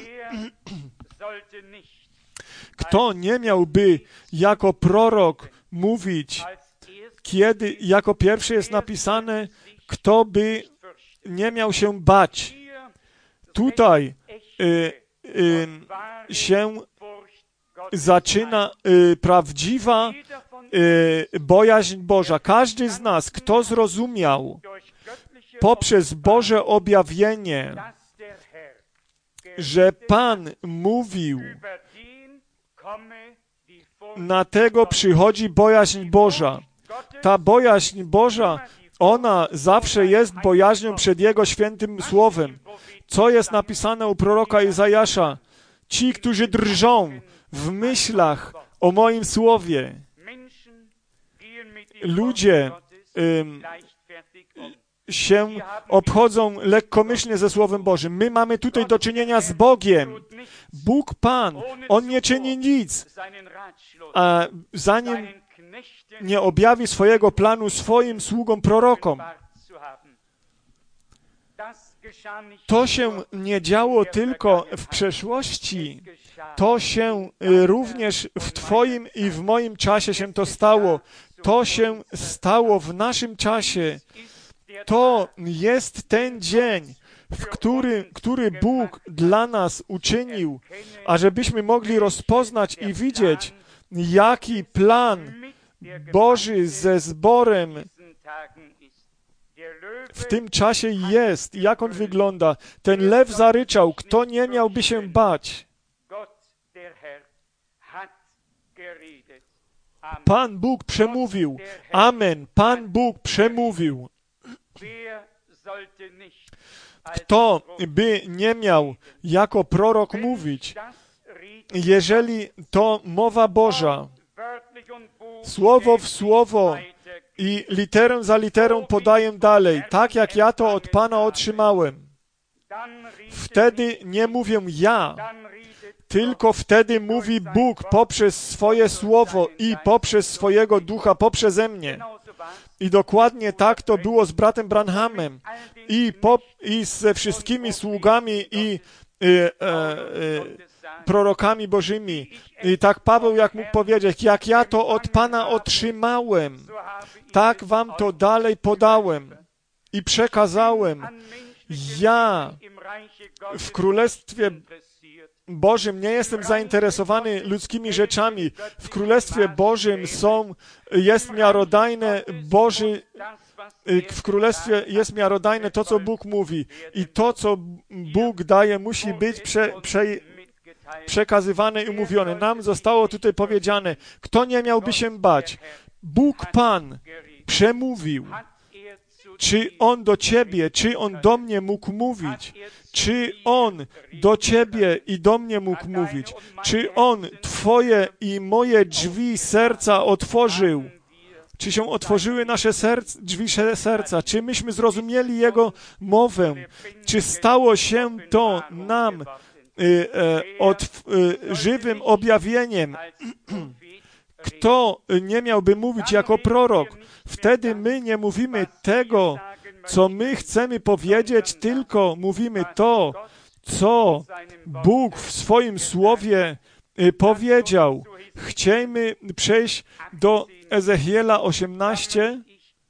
Kto nie miałby jako prorok mówić, kiedy jako pierwszy jest napisane, kto by nie miał się bać. Tutaj y, y, się zaczyna y, prawdziwa y, bojaźń Boża. Każdy z nas, kto zrozumiał poprzez Boże objawienie, że Pan mówił, na tego przychodzi bojaźń Boża. Ta bojaźń Boża, ona zawsze jest bojaźnią przed Jego świętym słowem. Co jest napisane u proroka Izajasza? Ci, którzy drżą w myślach o moim słowie. Ludzie ym, się obchodzą lekkomyślnie ze Słowem Bożym. My mamy tutaj do czynienia z Bogiem. Bóg Pan, On nie czyni nic, a zanim nie objawi swojego planu swoim sługom prorokom. To się nie działo tylko w przeszłości, to się również w Twoim i w moim czasie się to stało. To się stało w naszym czasie. To jest ten dzień, w który, który Bóg dla nas uczynił, ażebyśmy mogli rozpoznać i widzieć, jaki plan Boży ze zborem w tym czasie jest, jak on wygląda. Ten lew zaryczał, kto nie miałby się bać. Pan Bóg przemówił. Amen. Pan Bóg przemówił. Kto by nie miał jako prorok mówić, jeżeli to mowa Boża, słowo w słowo i literę za literą podaję dalej, tak jak ja to od Pana otrzymałem. Wtedy nie mówię ja, tylko wtedy mówi Bóg poprzez swoje słowo i poprzez swojego ducha, poprzeze mnie. I dokładnie tak to było z bratem Branhamem i, po, i ze wszystkimi sługami i e, e, e, prorokami Bożymi. I tak Paweł, jak mógł powiedzieć, jak ja to od Pana otrzymałem, tak wam to dalej podałem i przekazałem. Ja w Królestwie Bożym nie jestem zainteresowany ludzkimi rzeczami. W Królestwie Bożym są, jest miarodajne Boży, w Królestwie jest miarodajne to, co Bóg mówi. I to, co Bóg daje, musi być prze, prze, przekazywane i mówione. Nam zostało tutaj powiedziane, kto nie miałby się bać. Bóg Pan przemówił. Czy On do Ciebie, czy On do mnie mógł mówić? Czy On do Ciebie i do mnie mógł mówić? Czy On Twoje i moje drzwi serca otworzył? Czy się otworzyły nasze serc, drzwi serca? Czy myśmy zrozumieli Jego mowę? Czy stało się to nam y, e, od, y, żywym objawieniem? Kto nie miałby mówić jako prorok? Wtedy my nie mówimy tego, co my chcemy powiedzieć, tylko mówimy to, co Bóg w swoim słowie powiedział. Chcemy przejść do Ezechiela osiemnaście.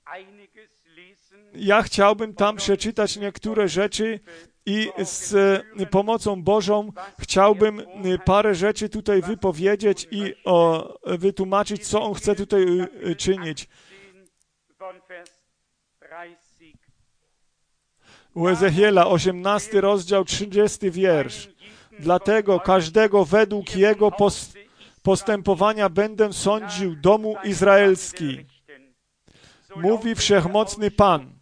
Ja chciałbym tam przeczytać niektóre rzeczy i z pomocą Bożą chciałbym parę rzeczy tutaj wypowiedzieć i o, wytłumaczyć, co On chce tutaj czynić. U Ezechiela osiemnasty rozdział, trzydziesty wiersz. Dlatego każdego według jego postępowania będę sądził domu izraelski. Mówi Wszechmocny Pan.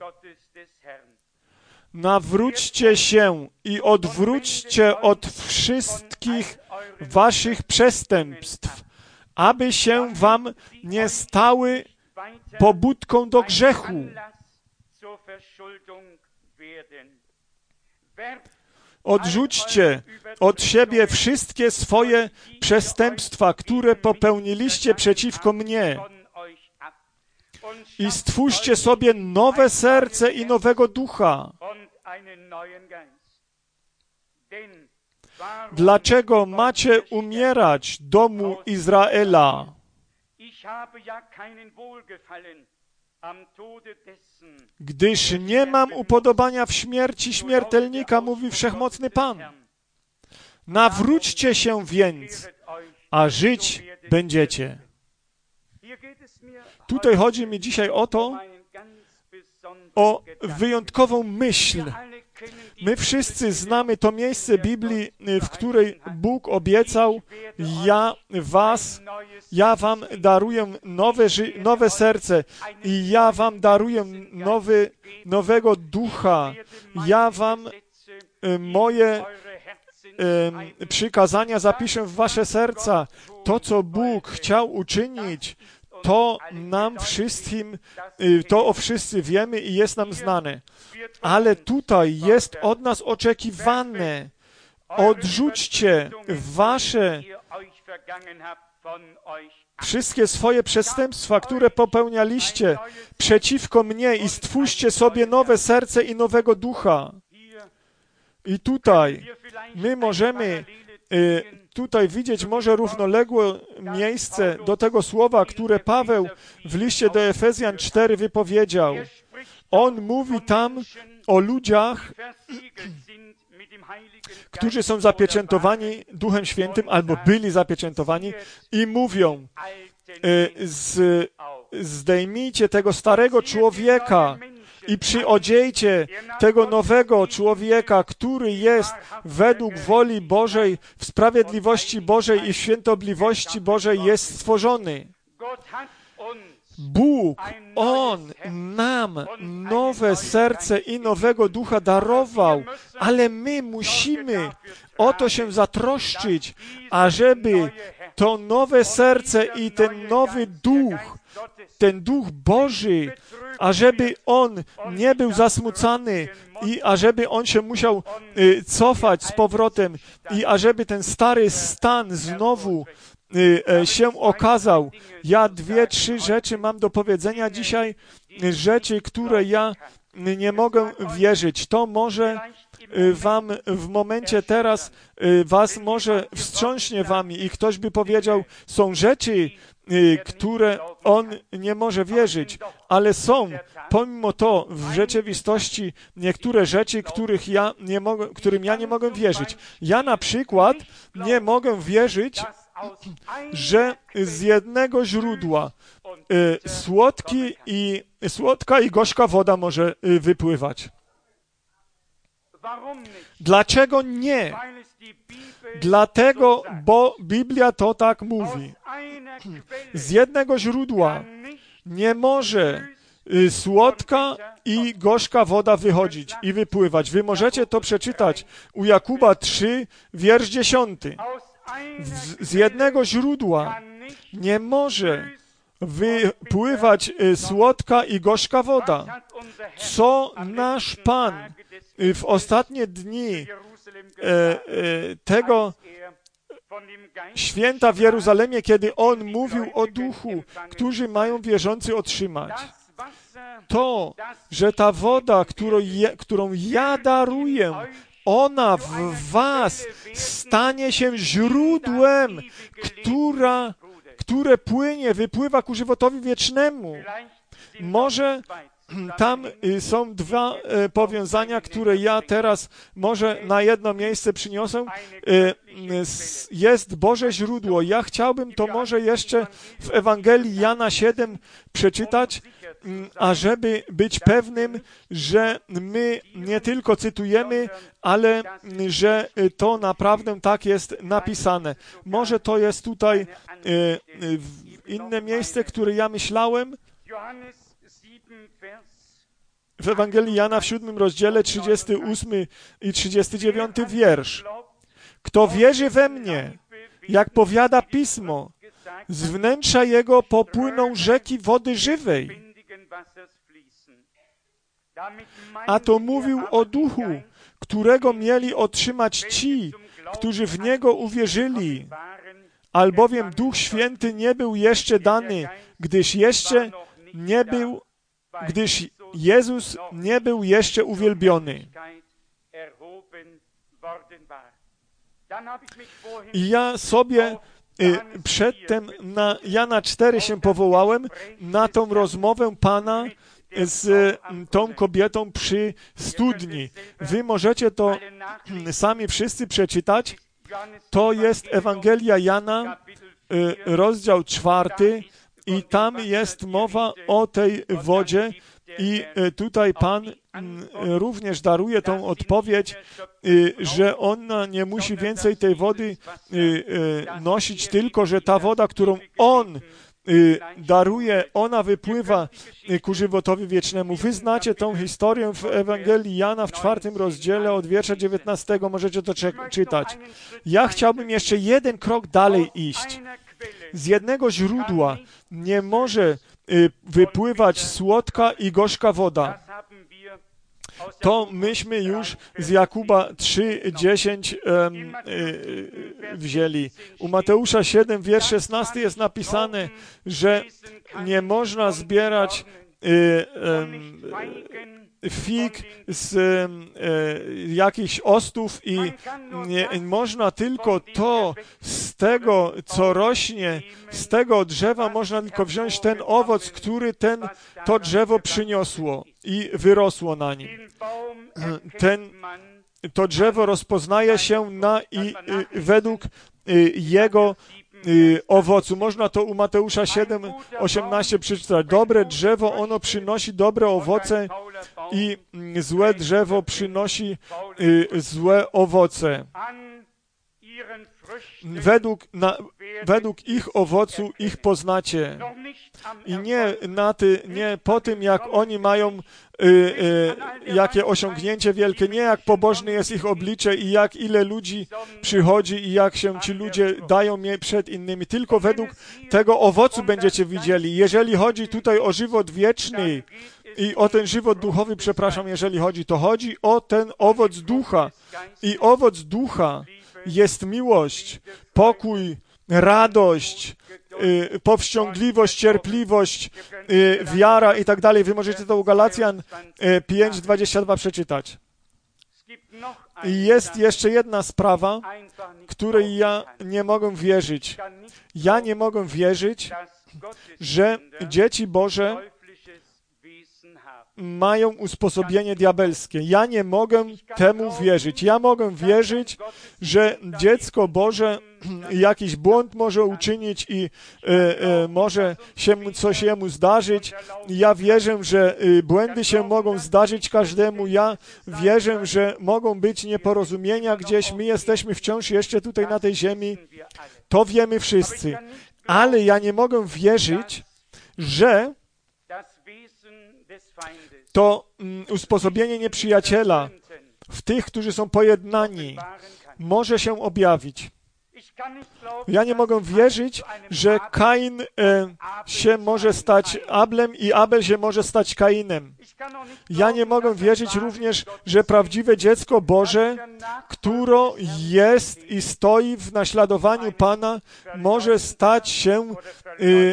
Nawróćcie się i odwróćcie od wszystkich waszych przestępstw, aby się wam nie stały pobudką do grzechu. Odrzućcie od siebie wszystkie swoje przestępstwa, które popełniliście przeciwko mnie i stwórzcie sobie nowe serce i nowego ducha. Dlaczego macie umierać, domu Izraela? Gdyż nie mam upodobania w śmierci śmiertelnika, mówi Wszechmocny Pan. Nawróćcie się więc, a żyć będziecie. Tutaj chodzi mi dzisiaj o to, o wyjątkową myśl. My wszyscy znamy to miejsce Biblii, w której Bóg obiecał, ja was, ja wam daruję nowe, nowe serce i ja wam daruję nowy, nowego ducha. Ja wam moje e, przykazania zapiszę w wasze serca. To, co Bóg chciał uczynić, to nam wszystkim, to o wszyscy wiemy i jest nam znane. Ale tutaj jest od nas oczekiwane. Odrzućcie wasze wszystkie swoje przestępstwa, które popełnialiście przeciwko mnie i stwórzcie sobie nowe serce i nowego ducha. I tutaj my możemy tutaj widzieć może równoległe miejsce do tego słowa, które Paweł w liście do Efezjan cztery wypowiedział. On mówi tam o ludziach, którzy są zapieczętowani Duchem Świętym albo byli zapieczętowani i mówią, z, zdejmijcie tego starego człowieka i przyodziejcie tego nowego człowieka, który jest według woli Bożej, w sprawiedliwości Bożej i w świętobliwości Bożej jest stworzony. Bóg, On nam nowe serce i nowego ducha darował, ale my musimy o to się zatroszczyć, ażeby to nowe serce i ten nowy duch, ten duch Boży, ażeby on nie był zasmucany i ażeby on się musiał y, cofać z powrotem i ażeby ten stary stan znowu y, y, się okazał. Ja dwie, trzy rzeczy mam do powiedzenia dzisiaj, y, rzeczy, które ja y, nie mogę wierzyć. To może y, wam w momencie teraz, y, was może wstrząśnie wami i ktoś by powiedział, są rzeczy, które on nie może wierzyć, ale są, pomimo to, w rzeczywistości niektóre rzeczy, których ja nie mogę, którym ja nie mogę wierzyć. Ja na przykład nie mogę wierzyć, że z jednego źródła y, słodki i, słodka i gorzka woda może y, wypływać. Dlaczego nie? Dlatego, bo Biblia to tak mówi. Z jednego źródła nie może y, słodka i gorzka woda wychodzić i wypływać. Wy możecie to przeczytać u Jakuba trzy, wiersz dziesiąty. Z, z jednego źródła nie może wypływać y, słodka i gorzka woda. Co nasz Pan y, w ostatnie dni e, e, tego święta w Jeruzalemie, kiedy On mówił o duchu, którzy mają wierzący otrzymać. To, że ta woda, którą ja, którą ja daruję, ona w was stanie się źródłem, która, które płynie, wypływa ku żywotowi wiecznemu. Może tam są dwa powiązania, które ja teraz może na jedno miejsce przyniosę. Jest Boże źródło. Ja chciałbym to może jeszcze w Ewangelii Jana siedem przeczytać, ażeby być pewnym, że my nie tylko cytujemy, ale że to naprawdę tak jest napisane. Może to jest tutaj inne miejsce, które ja myślałem. W Ewangelii Jana w siódmym rozdziale, trzydziesty ósmy i trzydziesty dziewiąty wiersz. Kto wierzy we mnie, jak powiada Pismo, z wnętrza jego popłyną rzeki wody żywej. A to mówił o duchu, którego mieli otrzymać ci, którzy w niego uwierzyli, albowiem Duch Święty nie był jeszcze dany, gdyż jeszcze nie był, gdyż Jezus nie był jeszcze uwielbiony. I ja sobie y, przedtem na Jana cztery się powołałem, na tą rozmowę Pana z y, tą kobietą przy studni. Wy możecie to y, sami wszyscy przeczytać. To jest Ewangelia Jana, y, rozdział czwarty i tam jest mowa o tej wodzie. I tutaj Pan również daruje tą odpowiedź, że ona nie musi więcej tej wody nosić, tylko że ta woda, którą On daruje, ona wypływa ku żywotowi wiecznemu. Wy znacie tą historię w Ewangelii Jana w czwartym rozdziale od wiersza dziewiętnastego, możecie to czytać. Ja chciałbym jeszcze jeden krok dalej iść. Z jednego źródła nie może wypływać słodka i gorzka woda. To myśmy już z Jakuba trzy, dziesięć um, y, wzięli. U Mateusza siedem, wiersz szesnasty jest napisane, że nie można zbierać y, y, fig z e, jakichś ostów i nie, można tylko to z tego, co rośnie, z tego drzewa można tylko wziąć ten owoc, który ten, to drzewo przyniosło i wyrosło na nim. Ten, to drzewo rozpoznaje się na i, i według i, jego i, owocu. Można to u Mateusza siedem, osiemnaście przeczytać. Dobre drzewo, ono przynosi dobre owoce i złe drzewo przynosi i, złe owoce. Według, na, według ich owocu ich poznacie. I nie, na ty, nie po tym, jak oni mają y, y, jakie osiągnięcie wielkie, nie jak pobożne jest ich oblicze i jak ile ludzi przychodzi i jak się ci ludzie dają mnie przed innymi. Tylko według tego owocu będziecie widzieli. Jeżeli chodzi tutaj o żywot wieczny i o ten żywot duchowy, przepraszam, jeżeli chodzi, to chodzi o ten owoc ducha. I owoc ducha jest miłość, pokój, radość, y, powściągliwość, cierpliwość, y, wiara i tak dalej. Wy możecie to u Galacjan y, pięć, dwadzieścia dwa przeczytać. I jest jeszcze jedna sprawa, której ja nie mogę wierzyć. Ja nie mogę wierzyć, że dzieci Boże mają usposobienie diabelskie. Ja nie mogę temu wierzyć. Ja mogę wierzyć, że dziecko Boże jakiś błąd może uczynić i e, e, może się coś jemu zdarzyć. Ja wierzę, że e, błędy się mogą zdarzyć każdemu. Ja wierzę, że mogą być nieporozumienia gdzieś. My jesteśmy wciąż jeszcze tutaj na tej ziemi. To wiemy wszyscy. Ale ja nie mogę wierzyć, że to mm, usposobienie nieprzyjaciela w tych, którzy są pojednani, może się objawić. Ja nie mogę wierzyć, że Kain e, się może stać Ablem i Abel się może stać Kainem. Ja nie mogę wierzyć również, że prawdziwe dziecko Boże, które jest i stoi w naśladowaniu Pana, może stać się e,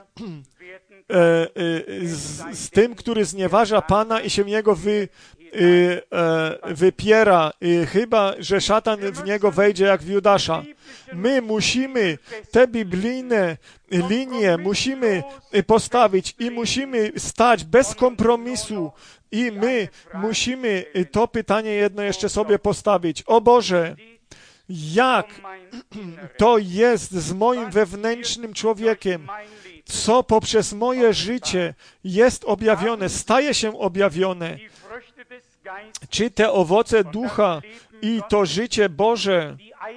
E, e, z, z tym, który znieważa Pana i się Jego wy, e, e, wypiera, e, chyba że szatan w niego wejdzie jak w Judasza. My musimy te biblijne linie musimy postawić i musimy stać bez kompromisu i my musimy to pytanie jedno jeszcze sobie postawić. O Boże, jak to jest z moim wewnętrznym człowiekiem, co poprzez moje życie jest objawione, staje się objawione. Czy te owoce ducha i to życie Boże,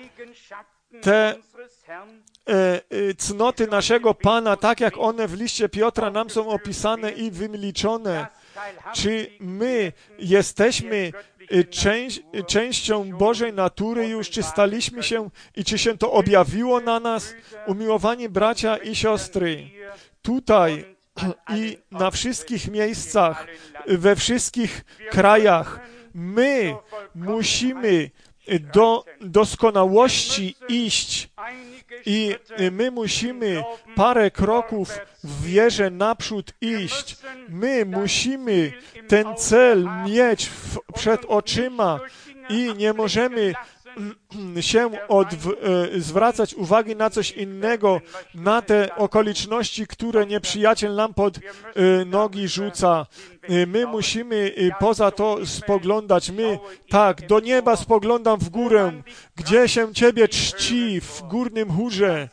te e, e, cnoty naszego Pana, tak jak one w liście Piotra nam są opisane i wyliczone, czy my jesteśmy Część, częścią Bożej natury już, czy staliśmy się i czy się to objawiło na nas? Umiłowani bracia i siostry, tutaj i na wszystkich miejscach, we wszystkich krajach, my musimy do doskonałości iść i my musimy parę kroków w wierze naprzód iść. My musimy ten cel mieć w, przed oczyma i nie możemy się od, e, zwracać uwagi na coś innego, na te okoliczności, które nieprzyjaciel nam pod e, nogi rzuca. E, my musimy e, poza to spoglądać. My, tak, do nieba spoglądam w górę, gdzie się Ciebie czci w górnym chórze.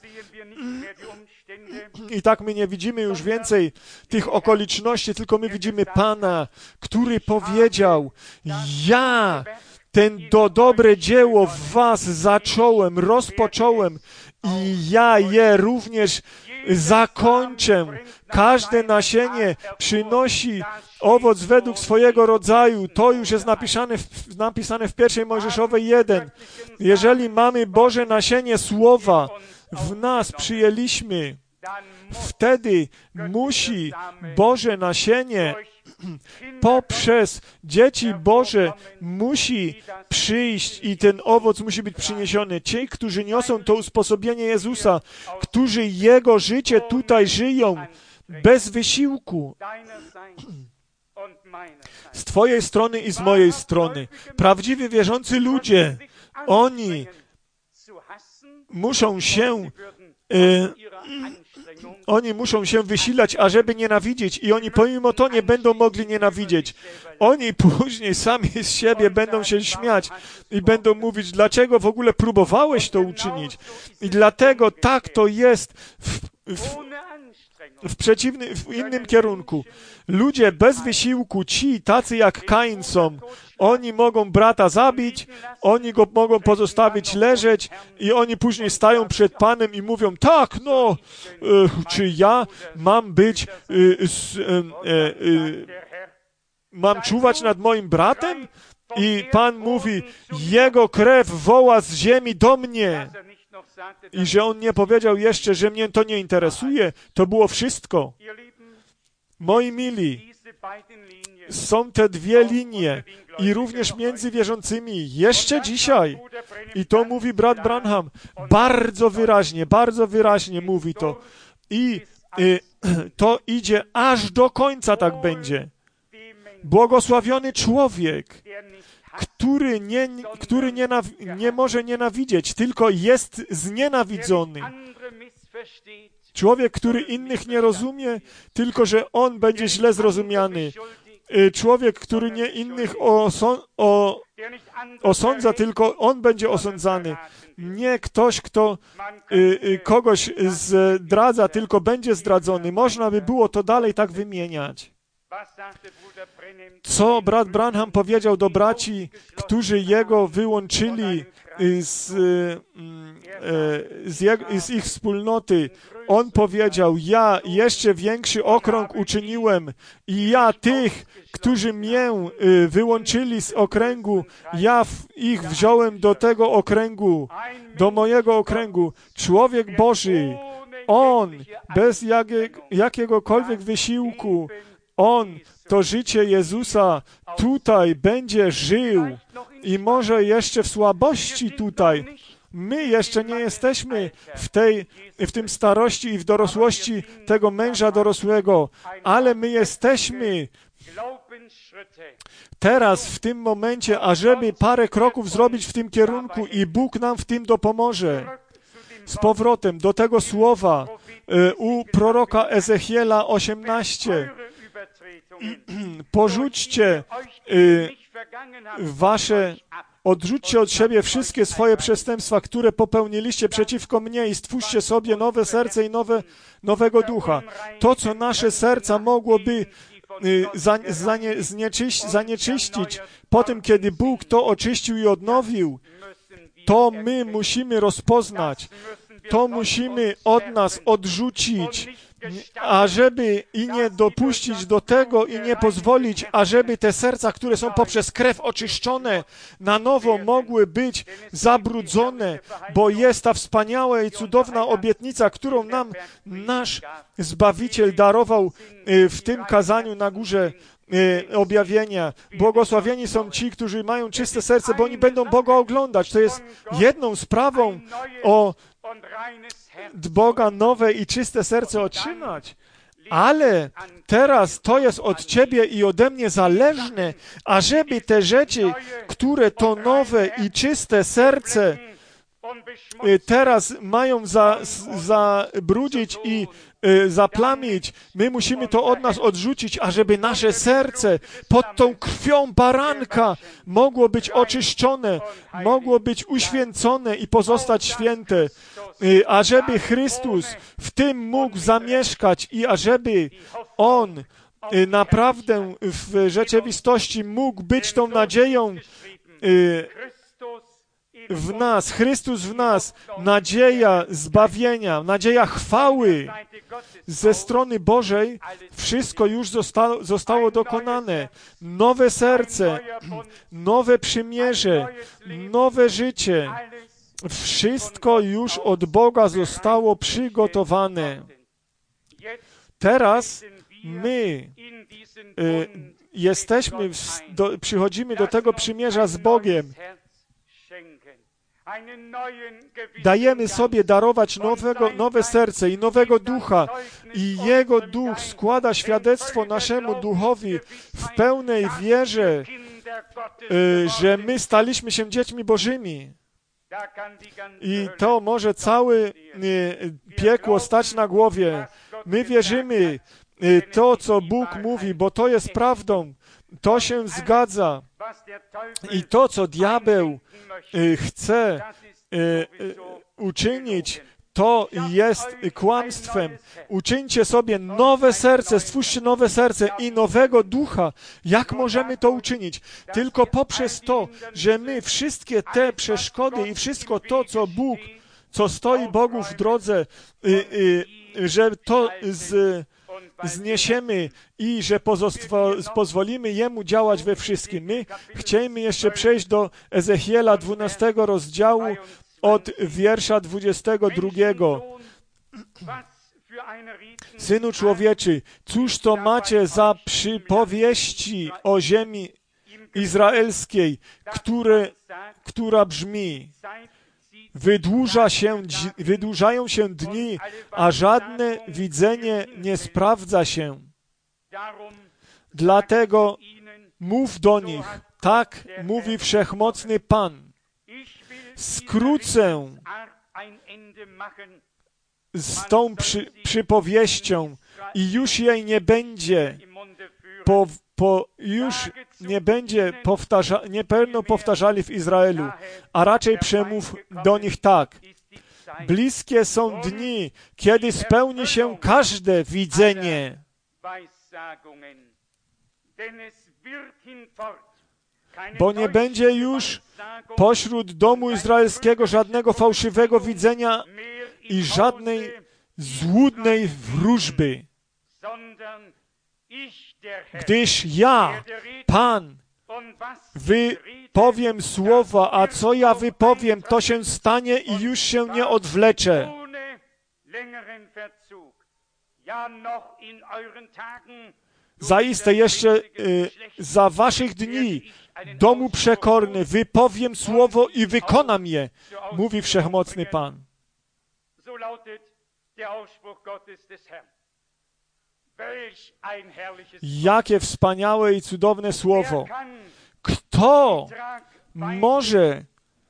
I tak my nie widzimy już więcej tych okoliczności, tylko my widzimy Pana, który powiedział: ja ten do dobre dzieło w was zacząłem, rozpocząłem i ja je również zakończę. Każde nasienie przynosi owoc według swojego rodzaju. To już jest napisane w, napisane w pierwszej Mojżeszowej jeden. Jeżeli mamy Boże nasienie Słowa w nas przyjęliśmy, wtedy musi Boże nasienie poprzez dzieci Boże musi przyjść i ten owoc musi być przyniesiony. Ci, którzy niosą to usposobienie Jezusa, którzy Jego życie tutaj żyją bez wysiłku Z Twojej strony i z mojej strony. Prawdziwie wierzący ludzie, oni muszą się e, oni muszą się wysilać, ażeby nienawidzieć i oni pomimo to nie będą mogli nienawidzieć. Oni później sami z siebie będą się śmiać i będą mówić, dlaczego w ogóle próbowałeś to uczynić. I dlatego tak to jest w, w, w przeciwnym, w innym kierunku. Ludzie bez wysiłku, ci tacy jak Kain są, oni mogą brata zabić, oni go mogą pozostawić leżeć i oni później stają przed Panem i mówią, tak, no, y, czy ja mam być, y, y, y, y, mam czuwać nad moim bratem? I Pan mówi, jego krew woła z ziemi do mnie. I że on nie powiedział jeszcze, że mnie to nie interesuje, to było wszystko. Moi mili, są te dwie linie i również między wierzącymi jeszcze dzisiaj. I to mówi brat Branham bardzo wyraźnie, bardzo wyraźnie mówi to. I y, to idzie aż do końca, tak będzie. Błogosławiony człowiek, który nie, który nie, nie może nienawidzieć, tylko jest znienawidzony. Człowiek, który innych nie rozumie, tylko że on będzie źle zrozumiany. Człowiek, który nie innych oso- o, osądza, tylko on będzie osądzany. Nie ktoś, kto y, y, kogoś zdradza, tylko będzie zdradzony. Można by było to dalej tak wymieniać. Co brat Branham powiedział do braci, którzy jego wyłączyli z, z, jego, z ich wspólnoty? On powiedział, ja jeszcze większy okrąg uczyniłem i ja tych, którzy mnie wyłączyli z okręgu, ja ich wziąłem do tego okręgu, do mojego okręgu. Człowiek Boży, on bez jakiego, jakiegokolwiek wysiłku, on to życie Jezusa tutaj będzie żył i może jeszcze w słabości tutaj. My jeszcze nie jesteśmy w, tej, w tym starości i w dorosłości tego męża dorosłego, ale my jesteśmy teraz w tym momencie, ażeby parę kroków zrobić w tym kierunku i Bóg nam w tym dopomoże. Z powrotem do tego słowa u proroka Ezechiela osiemnaście. Porzućcie y, wasze, odrzućcie od siebie wszystkie swoje przestępstwa, które popełniliście przeciwko mnie i stwórzcie sobie nowe serce i nowe, nowego ducha. To, co nasze serca mogłoby y, za, zanie, znieczyś, zanieczyścić, po tym, kiedy Bóg to oczyścił i odnowił, to my musimy rozpoznać, to musimy od nas odrzucić, ażeby i nie dopuścić do tego i nie pozwolić, ażeby te serca, które są poprzez krew oczyszczone, na nowo mogły być zabrudzone, bo jest ta wspaniała i cudowna obietnica, którą nam nasz Zbawiciel darował w tym kazaniu na górze objawienia. Błogosławieni są ci, którzy mają czyste serce, bo oni będą Boga oglądać. To jest jedną sprawą o od Boga nowe i czyste serce otrzymać. Ale teraz to jest od Ciebie i ode mnie zależne, ażeby te rzeczy, które to nowe i czyste serce teraz mają za, zabrudzić i zaplamić, my musimy to od nas odrzucić, ażeby nasze serce pod tą krwią baranka mogło być oczyszczone, mogło być uświęcone i pozostać święte, ażeby Chrystus w tym mógł zamieszkać i ażeby On naprawdę w rzeczywistości mógł być tą nadzieją w nas, Chrystus w nas, nadzieja zbawienia, nadzieja chwały. Ze strony Bożej wszystko już zostało, zostało dokonane. Nowe serce, nowe przymierze, nowe życie. Wszystko już od Boga zostało przygotowane. Teraz my y, jesteśmy, w, do, przychodzimy do tego przymierza z Bogiem. dajemy sobie darować nowego, nowe serce i nowego ducha i Jego duch składa świadectwo naszemu duchowi w pełnej wierze, że my staliśmy się dziećmi Bożymi. I to może całe piekło stać na głowie. My wierzymy to, co Bóg mówi, bo to jest prawdą. To się zgadza. I to, co diabeł chce uczynić, to jest kłamstwem. Uczyńcie sobie nowe serce, stwórzcie nowe serce i nowego ducha. Jak możemy to uczynić? Tylko poprzez to, że my wszystkie te przeszkody i wszystko to, co Bóg, co stoi Bogu w drodze, że to z, zniesiemy i że pozwolimy Jemu działać we wszystkim. My chcemy jeszcze przejść do Ezechiela dwunastego rozdziału od wiersza dwudziestego drugiego. Synu człowieczy, cóż to macie za przypowieści o ziemi izraelskiej, które, która brzmi: Wydłuża się, wydłużają się dni, a żadne widzenie nie sprawdza się. Dlatego mów do nich, tak mówi Wszechmocny Pan. Skrócę z tą przy, przypowieścią i już jej nie będzie, po, po, już nie będzie powtarza, nie będą powtarzali w Izraelu, a raczej przemów do nich tak. Bliskie są dni, kiedy spełni się każde widzenie. Bo nie będzie już pośród domu izraelskiego żadnego fałszywego widzenia i żadnej złudnej wróżby. Gdyż ja, Pan, wypowiem słowa, a co ja wypowiem, to się stanie i już się nie odwlecze. Zaiste jeszcze y, za waszych dni, domu przekorny, wypowiem słowo i wykonam je, mówi Wszechmocny Pan. Jakie wspaniałe i cudowne słowo. Kto może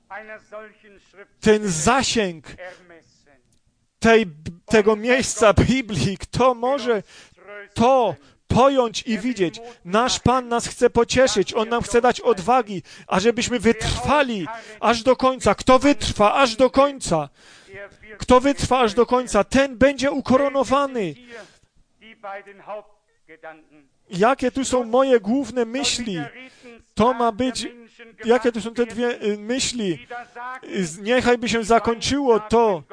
ten zasięg tej, tego miejsca Biblii, kto może to pojąć i widzieć? Nasz Pan nas chce pocieszyć, On nam chce dać odwagi, ażebyśmy wytrwali aż do końca. Kto wytrwa aż do końca? Kto wytrwa aż do końca, ten będzie ukoronowany. Jakie tu są moje główne myśli? To ma być, jakie tu są te dwie myśli? Niechaj by się zakończyło to,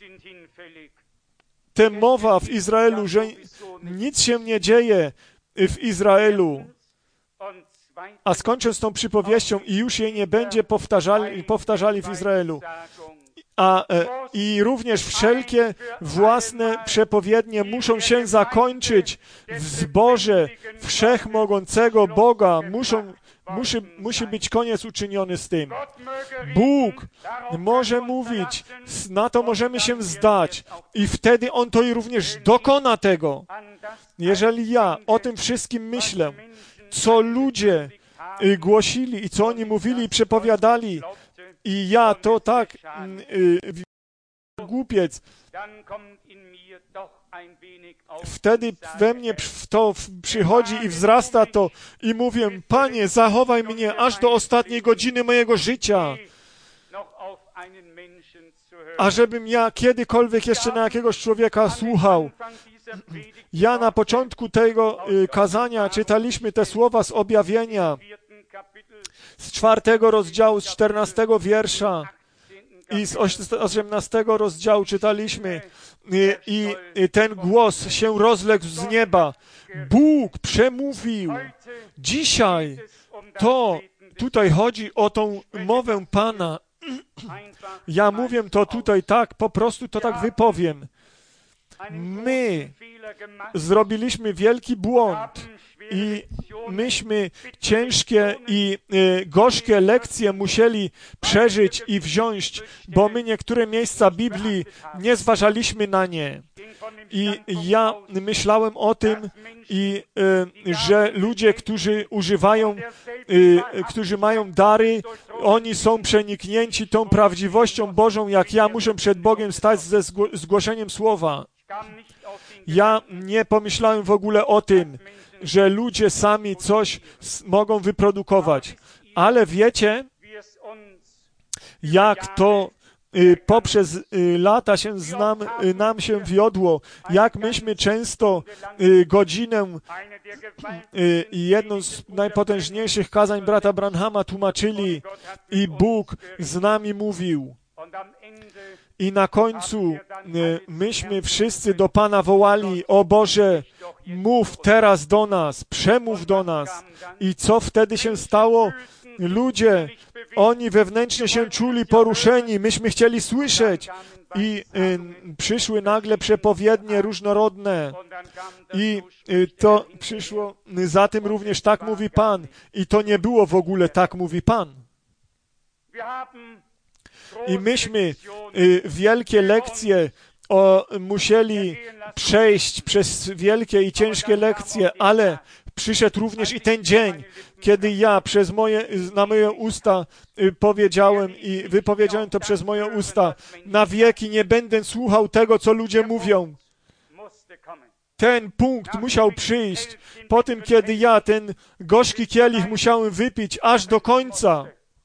ta mowa w Izraelu, że nic się nie dzieje w Izraelu. A skończę z tą przypowieścią i już jej nie będzie powtarzali, powtarzali w Izraelu. A, I również wszelkie własne przepowiednie muszą się zakończyć w zborze Wszechmogącego Boga. Muszą, musi, musi być koniec uczyniony z tym. Bóg może mówić, na to możemy się zdać i wtedy On to i również dokona tego. Jeżeli ja o tym wszystkim myślę, co ludzie głosili i co oni mówili i przepowiadali, i ja to tak y, głupiec, wtedy we mnie to przychodzi i wzrasta to i mówię: Panie, zachowaj mnie aż do ostatniej godziny mojego życia, ażebym ja kiedykolwiek jeszcze na jakiegoś człowieka słuchał. Ja na początku tego y, kazania czytaliśmy te słowa z objawienia, z czwartego rozdziału, z czternastego wiersza i z osiemnastego rozdziału czytaliśmy i, i, i ten głos się rozległ z nieba. Bóg przemówił. Dzisiaj to tutaj chodzi o tą mowę Pana. Ja mówię to tutaj tak, po prostu to tak wypowiem. My zrobiliśmy wielki błąd i myśmy ciężkie i y, gorzkie lekcje musieli przeżyć i wziąć, bo my niektóre miejsca Biblii nie zważaliśmy na nie. I ja myślałem o tym, i y, że ludzie, którzy używają, y, którzy mają dary, oni są przeniknięci tą prawdziwością Bożą, jak ja muszę przed Bogiem stać ze zgło- zgłoszeniem słowa. Ja nie pomyślałem w ogóle o tym, że ludzie sami coś mogą wyprodukować. Ale wiecie, jak to y, poprzez y, lata się znam, y, nam się wiodło, jak myśmy często y, godzinę y, jedną z najpotężniejszych kazań brata Branhama tłumaczyli i Bóg z nami mówił. I na końcu y, myśmy wszyscy do Pana wołali: o Boże, mów teraz do nas, przemów do nas. I co wtedy się stało? Ludzie, oni wewnętrznie się czuli poruszeni, myśmy chcieli słyszeć. I y, przyszły nagle przepowiednie różnorodne. I y, to przyszło, y, za tym również tak mówi Pan. I to nie było w ogóle tak mówi Pan. I myśmy y, wielkie lekcje o, musieli przejść przez wielkie i ciężkie lekcje, ale przyszedł również i ten dzień, kiedy ja przez moje, na moje usta y, powiedziałem i wypowiedziałem to przez moje usta: na wieki nie będę słuchał tego, co ludzie mówią. Ten punkt musiał przyjść po tym, kiedy ja ten gorzki kielich musiałem wypić aż do końca.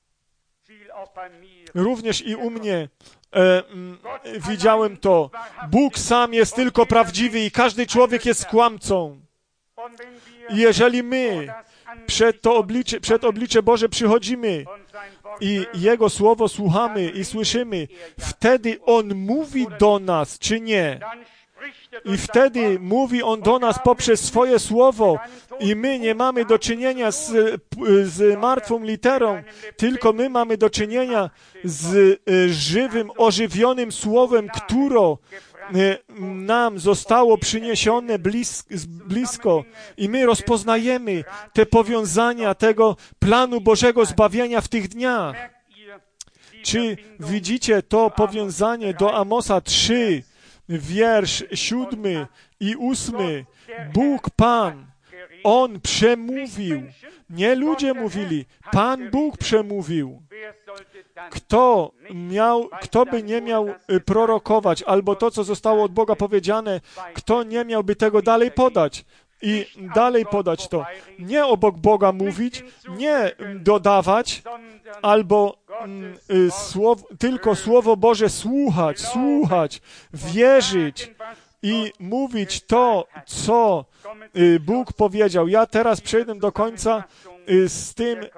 Również i u mnie e, m, widziałem to. Bóg sam jest tylko prawdziwy i każdy człowiek jest kłamcą. I jeżeli my przed to oblicze, przed oblicze Boże przychodzimy i Jego Słowo słuchamy i słyszymy, wtedy On mówi do nas, czy nie? I wtedy mówi On do nas poprzez swoje Słowo i my nie mamy do czynienia z, z martwą literą, tylko my mamy do czynienia z żywym, ożywionym Słowem, które nam zostało przyniesione blisko, blisko i my rozpoznajemy te powiązania tego planu Bożego zbawienia w tych dniach. Czy widzicie to powiązanie do Amosa trzy, wiersz siódmy i ósmy? Bóg Pan, On przemówił. Nie ludzie mówili, Pan Bóg przemówił. Kto miał, kto by nie miał prorokować, albo to, co zostało od Boga powiedziane, kto nie miałby tego dalej podać i dalej podać to. Nie obok Boga mówić, nie dodawać, albo mm, słow, tylko Słowo Boże słuchać, słuchać, wierzyć i mówić to, co y, Bóg powiedział. Ja teraz przejdę do końca y, z tym y,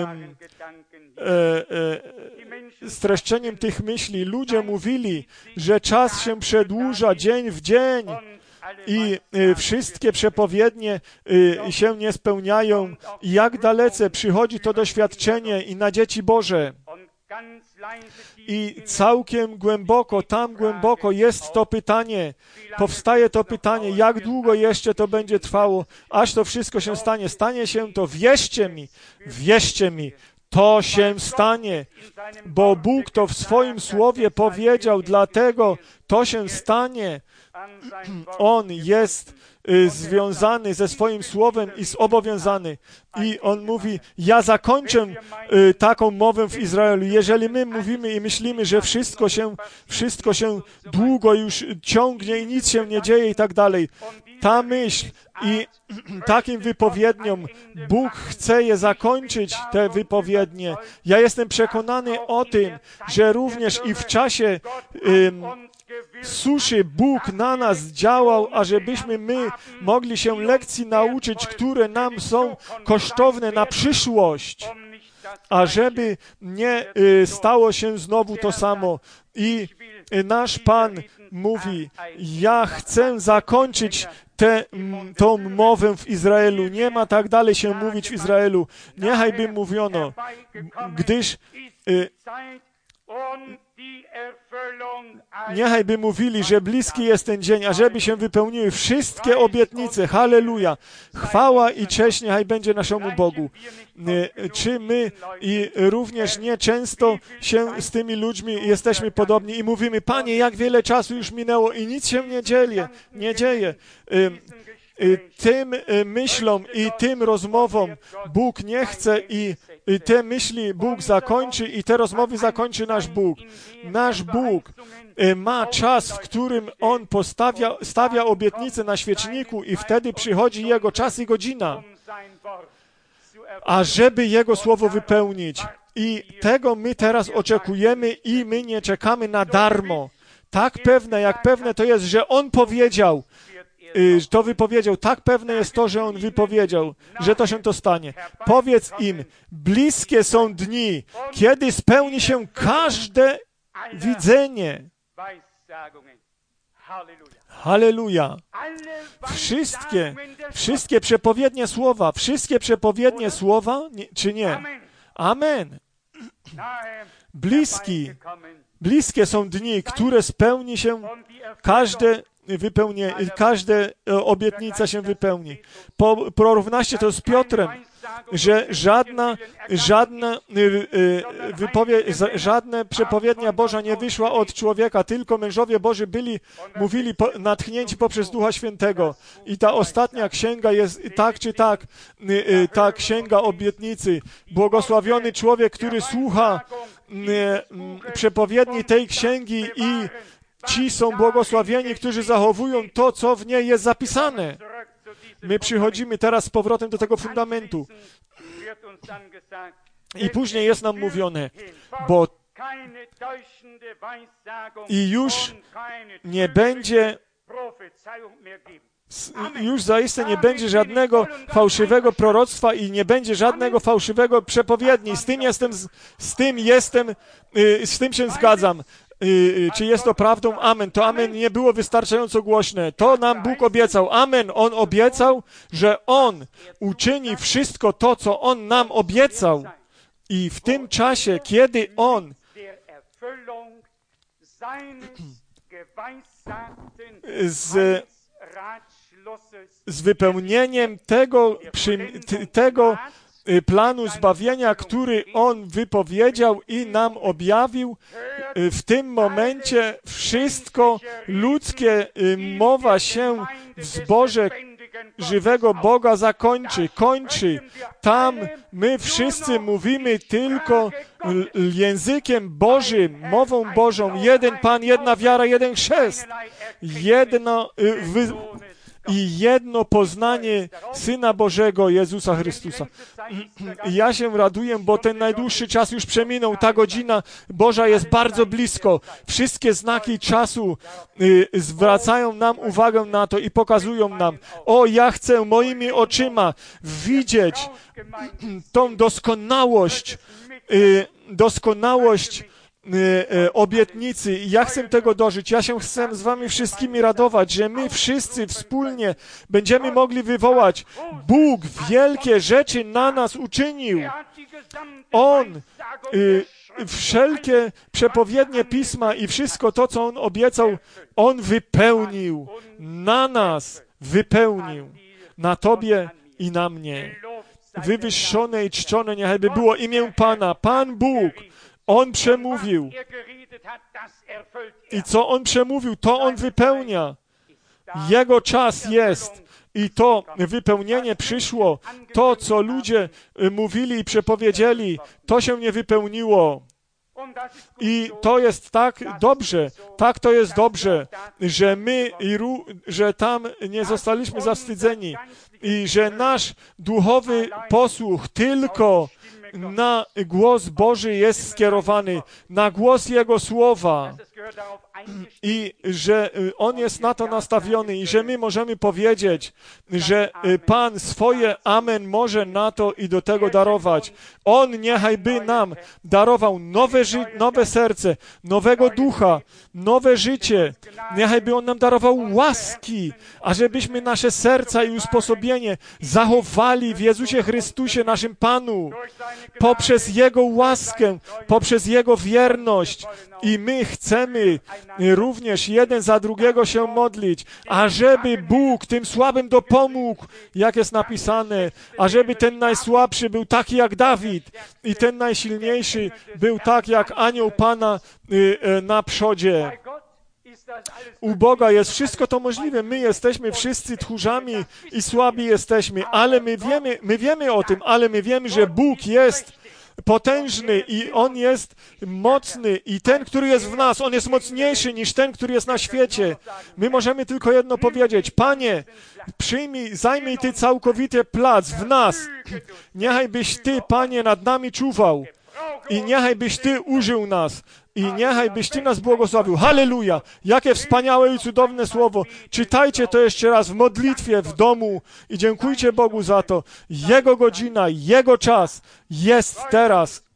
y, y, streszczeniem tych myśli. Ludzie mówili, że czas się przedłuża dzień w dzień i y, wszystkie przepowiednie y, się nie spełniają. I jak dalece przychodzi to doświadczenie i na dzieci Boże. I całkiem głęboko, tam głęboko jest to pytanie, powstaje to pytanie, jak długo jeszcze to będzie trwało, aż to wszystko się stanie. Stanie się to, wierzcie mi, wierzcie mi, to się stanie, bo Bóg to w swoim Słowie powiedział, dlatego to się stanie. On jest y, związany ze swoim Słowem i zobowiązany. I On mówi, ja zakończę y, taką mowę w Izraelu. Jeżeli my mówimy i myślimy, że wszystko się, wszystko się długo już ciągnie i nic się nie dzieje i tak dalej, ta myśl i takim wypowiedniom Bóg chce je zakończyć, te wypowiednie. Ja jestem przekonany o tym, że również i w czasie ym, suszy Bóg na nas działał, ażebyśmy my mogli się lekcji nauczyć, które nam są kosztowne na przyszłość, ażeby nie y, stało się znowu to samo. I y, nasz Pan mówi, ja chcę zakończyć tę tą mowę w Izraelu. Nie ma tak dalej się mówić w Izraelu. Niechaj by mówiono, gdyż y, Niechaj by mówili, że bliski jest ten dzień, ażeby się wypełniły wszystkie obietnice. Halleluja. Chwała i cześć niechaj będzie naszemu Bogu. Czy my i również nieczęsto się z tymi ludźmi jesteśmy podobni i mówimy, Panie, jak wiele czasu już minęło i nic się nie dzieje, nie dzieje. Tym myślom i tym rozmowom Bóg nie chce i te myśli Bóg zakończy i te rozmowy zakończy nasz Bóg. Nasz Bóg ma czas, w którym On postawia, stawia obietnicę na świeczniku i wtedy przychodzi Jego czas i godzina, ażeby Jego słowo wypełnić. I tego my teraz oczekujemy i my nie czekamy na darmo. Tak pewne, jak pewne to jest, że On powiedział, to wypowiedział, tak pewne jest to, że On wypowiedział, że to się to stanie. Powiedz im, bliskie są dni, kiedy spełni się każde widzenie. Halleluja. Wszystkie, wszystkie przepowiednie słowa, wszystkie przepowiednie słowa, nie, czy nie? Amen. Bliski, bliskie są dni, które spełni się każde wypełnienie, każda obietnica się wypełni. Po, porównaście to z Piotrem, że żadna, żadna wypowie, żadne przepowiednia Boża nie wyszła od człowieka, tylko mężowie Boży byli, mówili po, natchnięci poprzez Ducha Świętego. I ta ostatnia księga jest tak czy tak, ta księga obietnicy. Błogosławiony człowiek, który słucha przepowiedni tej księgi i ci są błogosławieni, którzy zachowują to, co w niej jest zapisane. My przychodzimy teraz z powrotem do tego fundamentu. I później jest nam mówione, bo i już nie będzie, już zaiste nie będzie żadnego fałszywego proroctwa i nie będzie żadnego fałszywego przepowiedni. Z tym jestem, z tym jestem, z tym się zgadzam. Czy jest to prawdą? Amen. To amen nie było wystarczająco głośne. To nam Bóg obiecał. Amen. On obiecał, że On uczyni wszystko to, co On nam obiecał. I w tym czasie, kiedy On z, z wypełnieniem tego, przy, tego planu zbawienia, który On wypowiedział i nam objawił, w tym momencie wszystko ludzkie mowa się w zborze żywego Boga zakończy, kończy. Tam my wszyscy mówimy tylko językiem Bożym, mową Bożą. Jeden Pan, jedna wiara, jeden chrzest. Jedno wy, i jedno poznanie Syna Bożego, Jezusa Chrystusa. Ja się raduję, bo ten najdłuższy czas już przeminął. Ta godzina Boża jest bardzo blisko. Wszystkie znaki czasu y, zwracają nam uwagę na to i pokazują nam, o, ja chcę moimi oczyma widzieć tą doskonałość, y, doskonałość obietnicy i ja chcę tego dożyć. Ja się chcę z wami wszystkimi radować, że my wszyscy wspólnie będziemy mogli wywołać, Bóg wielkie rzeczy na nas uczynił. On y, wszelkie przepowiednie pisma i wszystko to, co On obiecał, On wypełnił. Na nas wypełnił. Na Tobie i na mnie. Wywyższone i czczone niechajby było imię Pana. Pan Bóg. On przemówił. I co On przemówił, to On wypełnia. Jego czas jest. I to wypełnienie przyszło. To, co ludzie mówili i przepowiedzieli, to się nie wypełniło. I to jest tak dobrze, tak to jest dobrze, że my, i ru, że tam nie zostaliśmy zawstydzeni i że nasz duchowy posłuch tylko na głos Boży jest skierowany, na głos Jego Słowa. i że On jest na to nastawiony i że my możemy powiedzieć, że Pan swoje amen może na to i do tego darować. On niechaj by nam darował nowe, ży- nowe serce, nowego ducha, nowe życie. Niechaj by On nam darował łaski, ażebyśmy nasze serca i usposobienie zachowali w Jezusie Chrystusie, naszym Panu, poprzez Jego łaskę, poprzez Jego wierność. I my chcemy również jeden za drugiego się modlić, ażeby Bóg tym słabym dopomógł, jak jest napisane, ażeby ten najsłabszy był taki jak Dawid i ten najsilniejszy był tak jak anioł Pana y, y, na przodzie. U Boga jest wszystko to możliwe. My jesteśmy wszyscy tchórzami i słabi jesteśmy, ale my wiemy, my wiemy o tym, ale my wiemy, że Bóg jest potężny i On jest mocny i ten, który jest w nas, On jest mocniejszy niż ten, który jest na świecie. My możemy tylko jedno powiedzieć: Panie, przyjmij, zajmij Ty całkowity plac w nas. Niechaj byś Ty, Panie, nad nami czuwał i niechaj byś Ty użył nas. I niechaj byś Ty nas błogosławił. Halleluja! Jakie wspaniałe i cudowne słowo. Czytajcie to jeszcze raz w modlitwie, w domu i dziękujcie Bogu za to. Jego godzina, Jego czas jest teraz.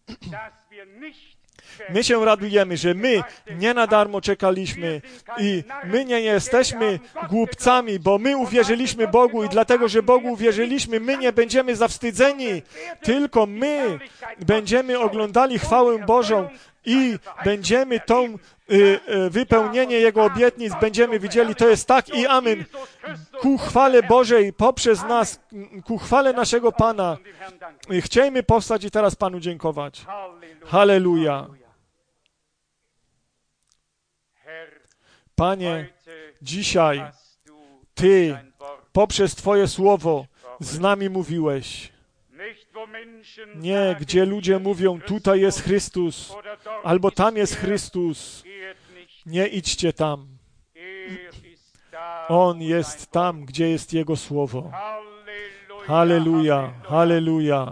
My się radujemy, że my nie na darmo czekaliśmy i my nie jesteśmy głupcami, bo my uwierzyliśmy Bogu i dlatego, że Bogu uwierzyliśmy, my nie będziemy zawstydzeni, tylko my będziemy oglądali chwałę Bożą i będziemy tą y, y, wypełnienie Jego obietnic będziemy widzieli. To jest tak i amen. Ku chwale Bożej poprzez nas, ku chwale naszego Pana. Chciejmy powstać i teraz Panu dziękować. Halleluja. Panie, dzisiaj Ty poprzez Twoje słowo z nami mówiłeś. Nie, gdzie ludzie mówią, tutaj jest Chrystus, albo tam jest Chrystus. Nie idźcie tam. On jest tam, gdzie jest Jego słowo. Halleluja, halleluja.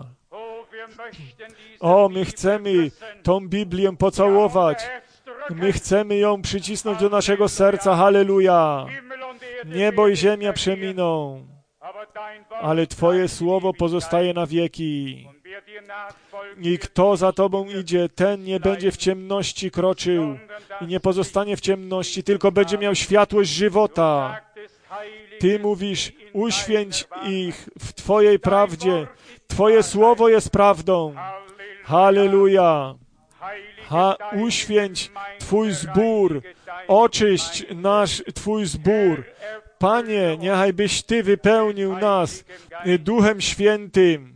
O, my chcemy tą Biblię pocałować. My chcemy ją przycisnąć do naszego serca. Halleluja. Niebo i ziemia przeminą, ale Twoje słowo pozostaje na wieki. I kto za Tobą idzie, ten nie będzie w ciemności kroczył i nie pozostanie w ciemności, tylko będzie miał światłość żywota. Ty mówisz, uświęć ich w Twojej prawdzie. Twoje słowo jest prawdą. Halleluja. Ha, uświęć Twój zbór. Oczyść nasz Twój zbór. Panie, niechaj byś Ty wypełnił nas Duchem Świętym.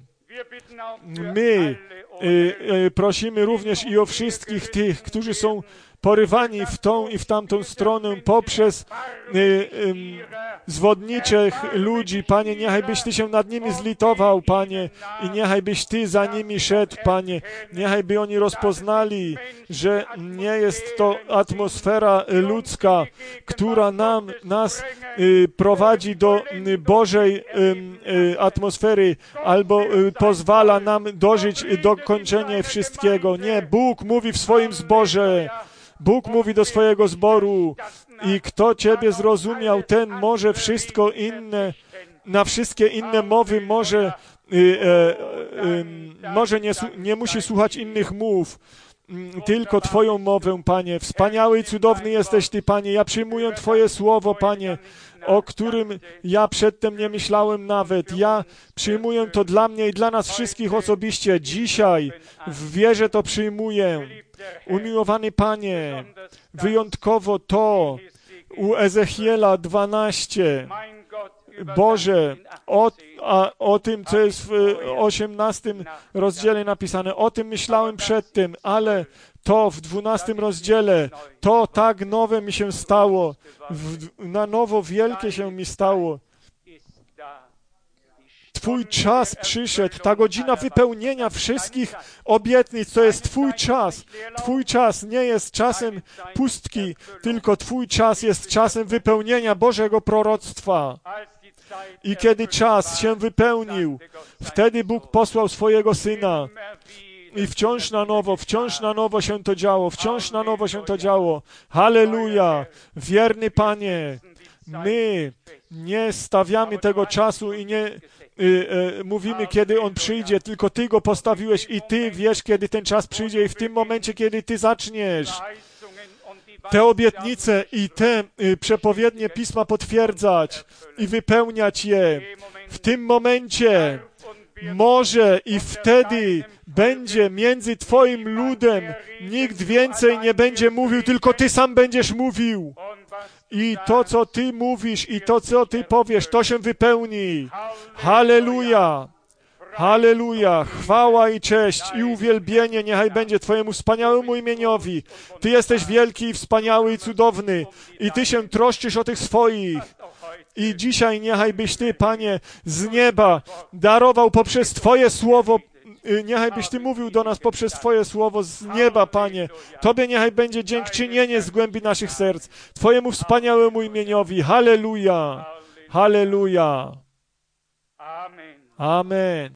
My y, y, prosimy również i o wszystkich tych, którzy są porywani w tą i w tamtą stronę poprzez y, y, zwodniczych ludzi. Panie, niechaj byś Ty się nad nimi zlitował, Panie, i niechaj byś Ty za nimi szedł, Panie. Niechaj by oni rozpoznali, że nie jest to atmosfera ludzka, która nam, nas y, prowadzi do y, Bożej y, y, atmosfery albo y, pozwala nam dożyć dokończenia wszystkiego. Nie, Bóg mówi w swoim zborze. Bóg mówi do swojego zboru i kto Ciebie zrozumiał, ten może wszystko inne, na wszystkie inne mowy może, y, y, y, może nie, nie musi słuchać innych mów, tylko Twoją mowę, Panie. Wspaniały i cudowny jesteś Ty, Panie. Ja przyjmuję Twoje słowo, Panie, o którym ja przedtem nie myślałem nawet. Ja przyjmuję to dla mnie i dla nas wszystkich osobiście. Dzisiaj w wierze to przyjmuję. Umiłowany Panie, wyjątkowo to u Ezechiela dwanaście. Boże, o, a, o tym, co jest w osiemnastym rozdziale napisane, o tym myślałem przedtem, ale to w dwunastym rozdziale, to tak nowe mi się stało, w, na nowo wielkie się mi stało. Twój czas przyszedł, ta godzina wypełnienia wszystkich obietnic, to jest Twój czas. Twój czas nie jest czasem pustki, tylko Twój czas jest czasem wypełnienia Bożego proroctwa. I kiedy czas się wypełnił, wtedy Bóg posłał swojego Syna i wciąż na nowo, wciąż na nowo się to działo, wciąż na nowo się to działo. Halleluja! Wierny Panie, my nie stawiamy tego czasu i nie y, y, mówimy, kiedy On przyjdzie, tylko Ty Go postawiłeś i Ty wiesz, kiedy ten czas przyjdzie i w tym momencie, kiedy Ty zaczniesz te obietnice i te y, przepowiednie Pisma potwierdzać i wypełniać je, w tym momencie może i wtedy będzie między Twoim ludem, nikt więcej nie będzie mówił, tylko Ty sam będziesz mówił. I to, co Ty mówisz i to, co Ty powiesz, to się wypełni. Halleluja! Halleluja! Chwała i cześć i uwielbienie niechaj będzie Twojemu wspaniałemu imieniowi. Ty jesteś wielki i wspaniały i cudowny i Ty się troszczysz o tych swoich. I dzisiaj niechaj byś Ty, Panie, z nieba darował poprzez Twoje słowo, niechaj byś Ty mówił do nas poprzez Twoje słowo z nieba, Panie. Tobie niechaj będzie dziękczynienie z głębi naszych serc, Twojemu wspaniałemu imieniowi. Halleluja! Halleluja! Amen.